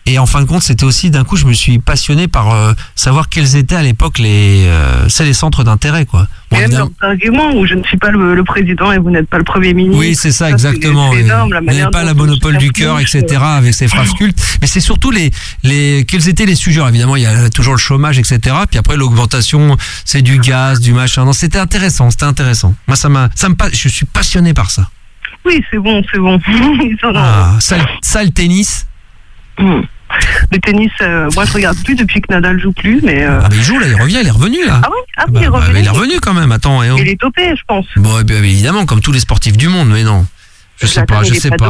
Et en fin de compte, c'était aussi d'un coup, je me suis passionné par savoir quels étaient à l'époque les centres d'intérêt, quoi. Bon, même leurs arguments où je ne suis pas le président et vous n'êtes pas le Premier ministre. Oui, c'est ça, exactement. Vous n'avez pas la monopole du cœur, etc. avec ces phrases cultes. Mais c'est surtout quels étaient les sujets. Alors, évidemment, il y a toujours le chômage, etc. Puis après, l'augmentation, c'est du gaz, du machin. Non, c'était intéressant. Moi, je suis passionné par ça. Oui, c'est bon. Ça, le tennis. Le tennis, moi je regarde plus depuis que Nadal joue plus, mais. Ah mais il joue là, il revient, il est revenu là. Ah oui, il est revenu. Il est revenu quand même. Attends. Il est topé, je pense. Bon, évidemment, comme tous les sportifs du monde, mais non. Je sais pas.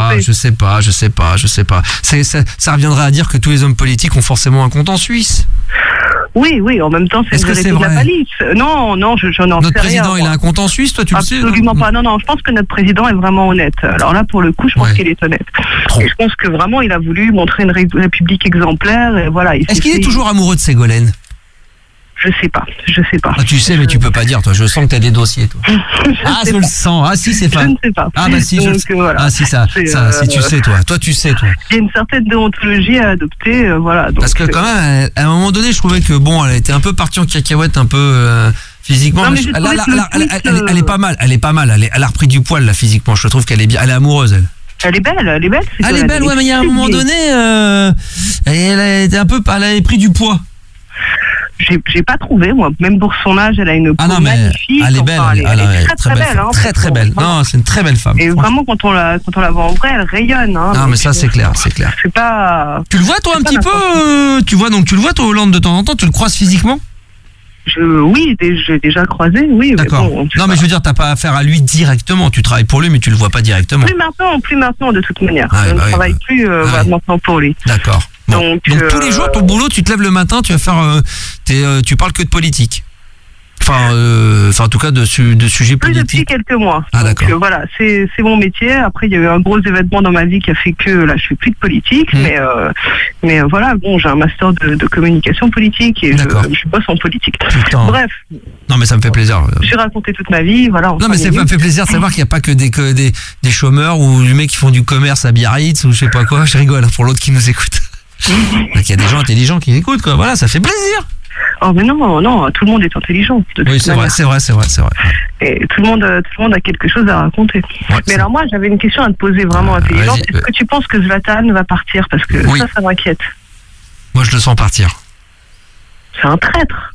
Ça reviendrait à dire que tous les hommes politiques ont forcément un compte en Suisse. Oui, en même temps, c'est une vérité de la palisse. Non, j'en ai rien. Notre président, il a un compte en Suisse, toi, tu le sais? Absolument pas. Non, je pense que notre président est vraiment honnête. Alors là, pour le coup, je pense qu'il est honnête. Et je pense que vraiment, il a voulu montrer une république exemplaire, et voilà. Est-ce qu'il est toujours amoureux de Ségolène? Je sais pas. Ah, tu sais, mais tu peux pas dire, toi. Je sens que t'as des dossiers, toi. Je le sens. Ah, si, c'est pas. Je ne sais pas. Ah, bah si, voilà. Ah, si, ça, si tu sais, toi. Toi, tu sais, toi. Il y a une certaine déontologie à adopter, voilà. Donc, parce que quand même, à un moment donné, je trouvais que, elle était un peu partie en cacahuète, un peu physiquement. Non, mais elle est pas mal. Elle a repris du poil, là, physiquement. Je trouve qu'elle est bien. Elle est amoureuse, elle. Elle est belle. Elle est belle, ouais, mais il y a un moment donné, elle avait pris du poids. J'ai pas trouvé, moi. Même pour son âge, elle a une peau magnifique. Elle est belle. Elle est très belle. Très belle. Non, c'est une très belle femme. Et vraiment, quand on la voit en vrai, elle rayonne. Non, mais ça, c'est clair. C'est pas. Tu le vois, toi, un petit peu. Tu le vois, toi, Hollande, de temps en temps. Tu le croises physiquement? Oui, j'ai déjà croisé, oui. D'accord. Non, mais je veux dire, t'as pas affaire à lui directement. Tu travailles pour lui, mais tu le vois pas directement. Plus maintenant, de toute manière. Je ne travaille plus maintenant pour lui. D'accord. Bon. Donc tous les jours, ton boulot, tu te lèves le matin, tu vas faire, tu parles que de politique. Enfin, en tout cas de sujets politiques. Plus depuis quelques mois. Ah, d'accord. Donc, voilà, c'est mon métier. Après, il y a eu un gros événement dans ma vie qui a fait que là, je fais plus de politique. Mais voilà, bon, j'ai un master de communication politique et je bosse en politique. Putain. Bref. Non, mais ça me fait plaisir. J'ai raconté toute ma vie, voilà. Non, mais ça me fait plaisir de savoir qu'il n'y a pas que des chômeurs ou des mecs qui font du commerce à Biarritz ou je sais pas quoi. Je rigole pour l'autre qui nous écoute. Donc il y a des gens intelligents qui écoutent, quoi. Voilà, ça fait plaisir. Oh mais non, tout le monde est intelligent. Oui, c'est vrai. Et tout le monde a quelque chose à raconter. Ouais, mais alors moi, j'avais une question à te poser vraiment intelligente. Est-ce que tu penses que Zlatan va partir? Parce que ça m'inquiète. Moi, je le sens partir. C'est un traître.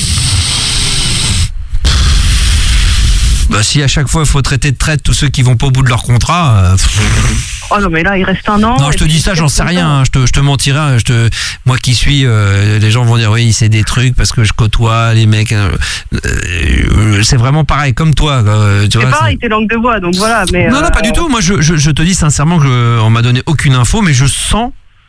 Bah si à chaque fois il faut traiter de traître tous ceux qui vont pas au bout de leur contrat. Oh non mais là il reste un an. Non je te dis ça, j'en sais rien. Je te mentirais. Moi qui suis, les gens vont dire oui c'est des trucs parce que je côtoie les mecs. C'est vraiment pareil comme toi. C'est pareil tes langues de bois donc voilà. Mais non pas du tout. Moi je te dis sincèrement que on m'a donné aucune info mais je sens.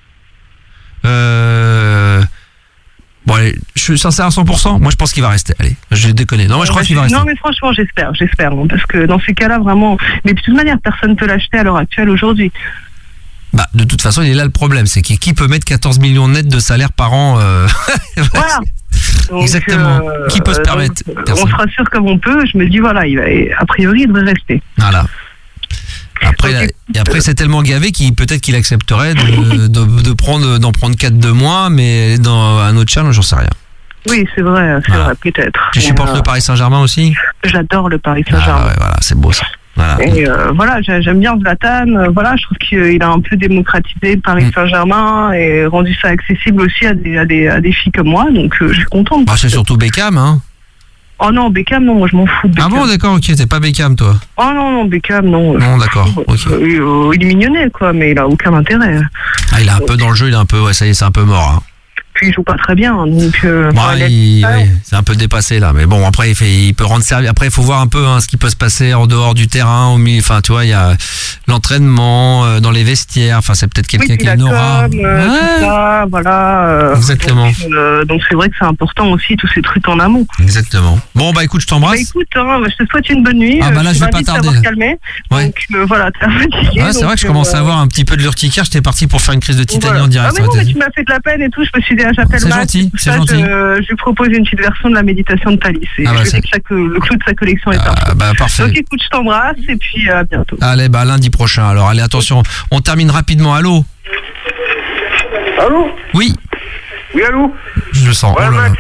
Bon allez, je suis sincère à 100%. Moi je pense qu'il va rester. Allez, je vais déconner. Non, moi je crois qu'il va rester. Non mais franchement j'espère parce que dans ces cas-là vraiment. Mais de toute manière personne ne peut l'acheter à l'heure actuelle aujourd'hui. Bah de toute façon il est là le problème, c'est qui peut mettre 14 millions net de salaire par an. Voilà. Donc, exactement. Qui peut se permettre? On se rassure comme on peut. Je me dis voilà, a priori il devrait rester. Voilà. Après c'est tellement gavé peut-être qu'il accepterait d'en prendre 4 de moins, mais dans un autre challenge, j'en sais rien. Oui, c'est vrai, peut-être. Tu supportes le Paris Saint-Germain aussi? J'adore le Paris Saint-Germain. Voilà, c'est beau ça. Voilà. Et voilà, j'aime bien Zlatan. Voilà, je trouve qu'il a un peu démocratisé le Paris Saint-Germain et rendu ça accessible aussi à des filles comme moi. Donc je suis contente. C'est surtout Beckham, hein. Oh non, Beckham, non, moi je m'en fous de Beckham. Ah bon, d'accord, ok, t'es pas Beckham, toi? Oh non, Beckham, non. Non, d'accord, ok. Il est mignonnet, quoi, mais il a aucun intérêt. Ah, il est un peu dans le jeu, ça y est, c'est un peu mort, hein. Puis il joue pas très bien, donc... c'est un peu dépassé, là, mais bon, après, il peut rendre service. Après, il faut voir un peu ce qui peut se passer en dehors du terrain, enfin, tu vois, il y a l'entraînement, dans les vestiaires, enfin, c'est peut-être quelqu'un qui a une aura. Tout ça, voilà. Exactement. Donc c'est vrai que c'est important aussi, tous ces trucs en amont. Exactement. Bon, bah écoute, je t'embrasse. Écoute, je te souhaite une bonne nuit. Ah bah là, je vais pas tarder. Calmer. Ouais. Donc voilà, t'es fatigué. Ouais, c'est vrai que je commence à avoir un petit peu de l'urticaire, j'étais parti pour faire une crise de tétanie en direct. Ah mais non, mais tu m'as fait de la peine et tout, je me suis dit, j'appelle Max. C'est gentil. Je lui propose une petite version de la méditation de Thalys. Et je sais que le clou de sa collection est parfait. Bah parfait. Donc écoute, je t'embrasse et puis à bientôt. Allez, lundi prochain. Alors allez, attention, on termine rapidement. Allô? Allô? Oui. Oui, allô? Je le sens. Ouais, oh là là.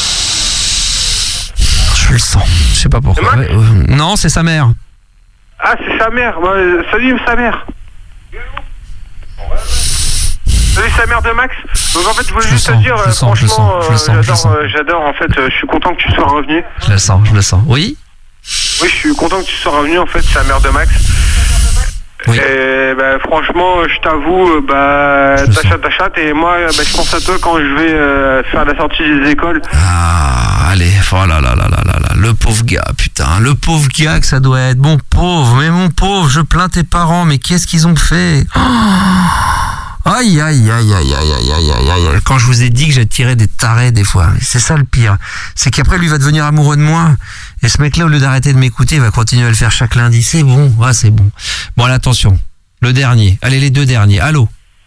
Je le sens. Je sais pas pourquoi. Non, c'est sa mère. Ah, c'est sa mère. Bah, salut, sa mère. Salut, sa mère de Max. Donc en fait, je voulais juste te dire, franchement, j'adore. En fait, je suis content que tu sois revenu. Je le sens. Oui? Oui, je suis content que tu sois revenu. En fait, c'est la mère de Max. Oui. Et bah, franchement, je t'avoue, ta chatte. Et moi, je pense à toi quand je vais faire la sortie des écoles. Ah, allez, oh là là là là là là, le pauvre gars, putain, le pauvre gars que ça doit être, mon pauvre, je plains tes parents, mais qu'est-ce qu'ils ont fait? Aïe. Quand je vous ai dit que j'attirais des tarés des fois, c'est ça le pire, c'est qu'après lui va devenir amoureux de moi. Et ce mec-là, au lieu d'arrêter de m'écouter, il va continuer à le faire chaque lundi. C'est bon, c'est bon. Bon, allez, attention. Le dernier. Allez, les deux derniers. Allô,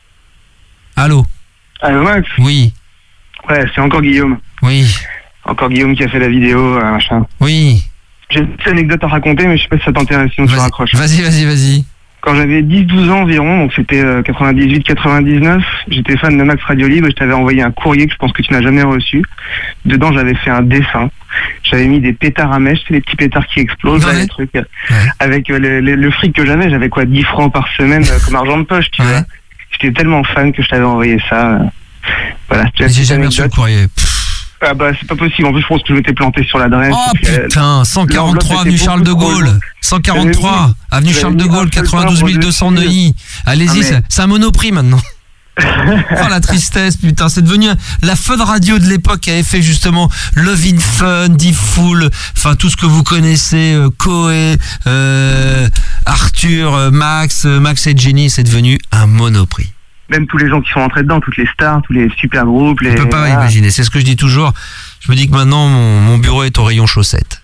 Max? Oui. Ouais, c'est encore Guillaume. Oui. Encore Guillaume qui a fait la vidéo, machin. Oui. J'ai une petite anecdote à raconter, mais je sais pas si ça t'intéresse, sinon tu raccroches. Vas-y. Quand j'avais 10-12 ans environ, donc c'était 98-99, j'étais fan de Max Radio Libre et je t'avais envoyé un courrier que je pense que tu n'as jamais reçu. Dedans, j'avais fait un dessin. J'avais mis des pétards à mèche, c'est les petits pétards qui explosent, là, les trucs. Ouais. Avec le fric que j'avais quoi, 10 francs par semaine comme argent de poche, tu vois. J'étais tellement fan que je t'avais envoyé ça. Voilà. J'ai jamais reçu le courrier. Ah bah c'est pas possible, en plus je pense que je m'étais planté sur l'adresse. Oh putain, 143 avenue Charles de Gaulle, 143 avenue Charles de Gaulle, 92 200 Neuilly. Allez-y, c'est un Monoprix maintenant. Oh la tristesse, putain, c'est devenu la fun radio de l'époque qui avait fait justement Love in Fun, D-Fool, enfin tout ce que vous connaissez, Koé, Arthur, Max et Jenny, c'est devenu un Monoprix. Même tous les gens qui sont entrés dedans, toutes les stars, tous les super groupes. On peut pas imaginer, c'est ce que je dis toujours. Je me dis que maintenant mon bureau est au rayon chaussettes.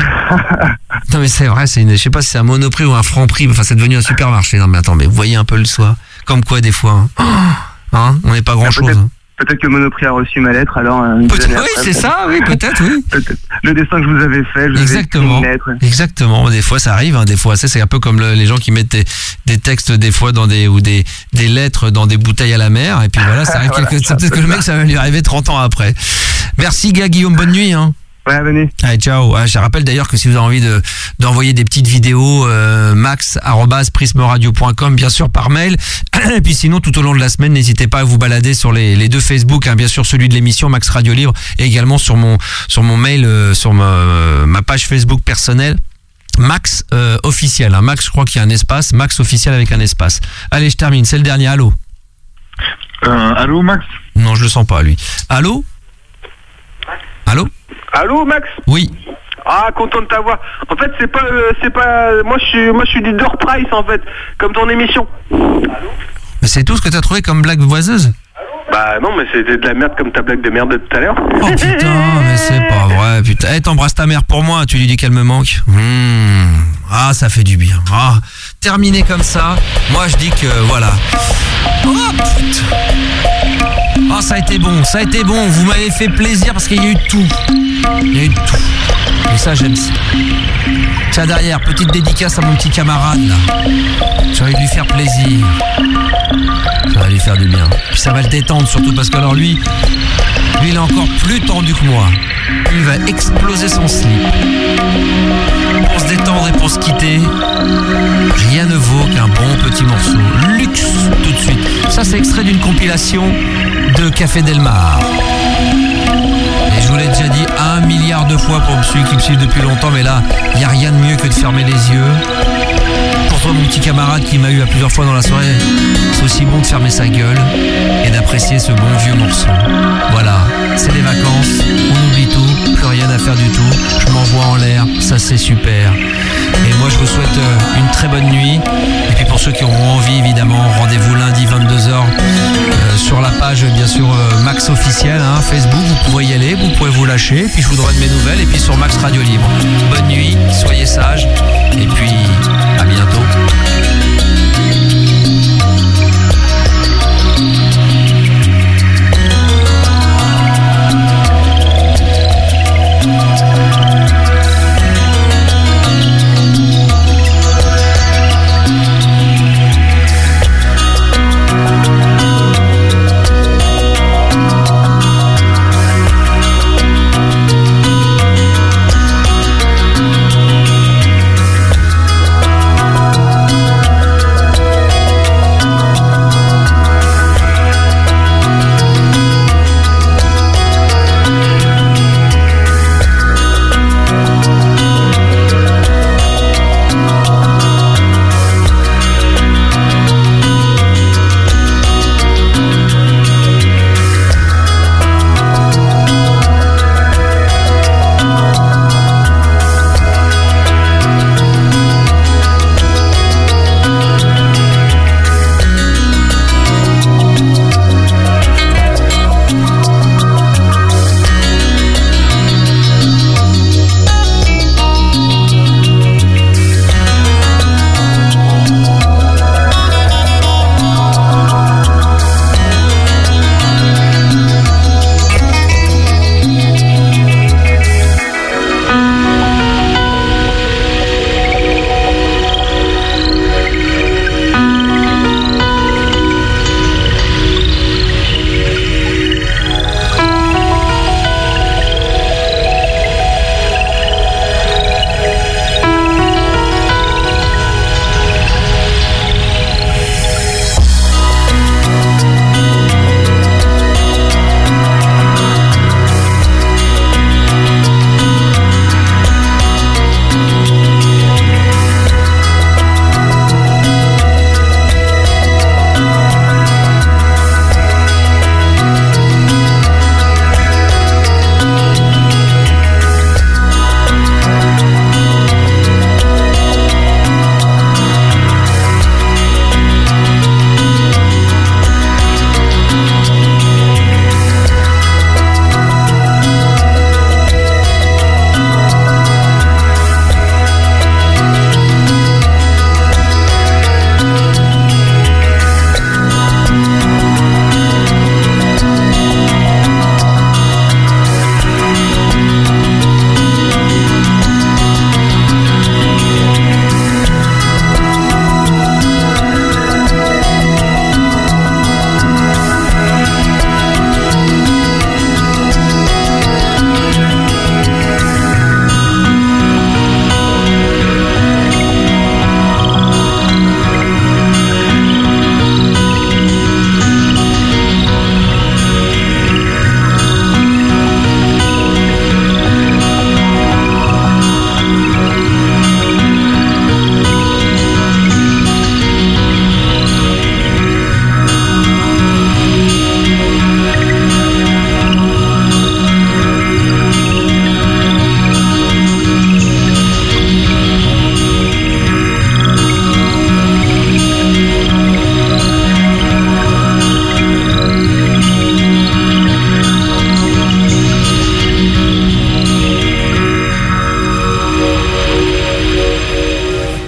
Non mais c'est vrai, je sais pas si c'est un Monoprix ou un Franprix, enfin c'est devenu un supermarché. Non mais attends, mais vous voyez un peu le soir. Comme quoi des fois, hein, on n'est pas grand chose. Peut-être que Monoprix a reçu ma lettre, alors... oui, c'est ça, oui, peut-être, oui. Le dessin que je vous avais fait, Exactement, des fois ça arrive, hein, des fois, c'est un peu comme les gens qui mettent des textes des fois dans des lettres dans des bouteilles à la mer, et puis voilà, ça arrive peut-être que le mec, ça va lui arriver 30 ans après. Merci, gars, Guillaume, bonne nuit, hein. Ouais, venez. Allez, ciao. Je rappelle d'ailleurs que si vous avez envie d'envoyer des petites vidéos, max@prismeradio.com, bien sûr par mail. Et puis sinon, tout au long de la semaine, n'hésitez pas à vous balader sur les deux Facebook, hein, bien sûr celui de l'émission Max Radio Libre, et également sur mon mail, sur ma page Facebook personnelle. Max officiel, hein. Max, je crois qu'il y a un espace. Max officiel avec un espace. Allez, je termine. C'est le dernier. Allô. Allô, Max? Non, je le sens pas, lui. Allô. Allô, Max? Oui. Ah, content de t'avoir. En fait, c'est pas, moi je suis leader Price en fait, comme ton émission. Mais c'est tout ce que t'as trouvé comme blague voiseuse? Bah non, mais c'était de la merde comme ta blague de merde de tout à l'heure. Oh putain, mais c'est pas vrai, putain. T'embrasses ta mère pour moi, tu lui dis qu'elle me manque. Ah, ça fait du bien. Ah, terminé comme ça, moi je dis que voilà. Oh putain. Oh, ça a été bon, vous m'avez fait plaisir parce qu'il y a eu tout. Et ça, j'aime ça. Tiens, derrière, petite dédicace à mon petit camarade, là. J'ai envie de lui faire plaisir. Ça va lui faire du bien. Puis ça va le détendre, surtout parce que alors lui, il est encore plus tendu que moi. Lui, il va exploser son slip. Pour se détendre et pour se quitter, rien ne vaut qu'un bon petit morceau. Luxe, tout de suite. Ça, c'est extrait d'une compilation de Café Delmar. Et je vous l'ai déjà dit 1 milliard de fois pour ceux qui me suivent depuis longtemps, mais là, il n'y a rien de mieux que de fermer les yeux. Pour toi, mon petit camarade qui m'a eu à plusieurs fois dans la soirée, c'est aussi bon de fermer sa gueule et d'apprécier ce bon vieux morceau. Voilà, c'est les vacances, on oublie tout, plus rien à faire du tout, je m'envoie en l'air, ça c'est super. Et moi je vous souhaite une très bonne nuit. Et puis pour ceux qui auront envie, évidemment, rendez-vous lundi 22h sur la page bien sûr Max officiel, hein, Facebook, vous pouvez y aller, vous pouvez vous lâcher, et puis je vous donnerai de mes nouvelles, et puis sur Max Radio Libre. Bonne nuit, soyez sages, et puis à bientôt.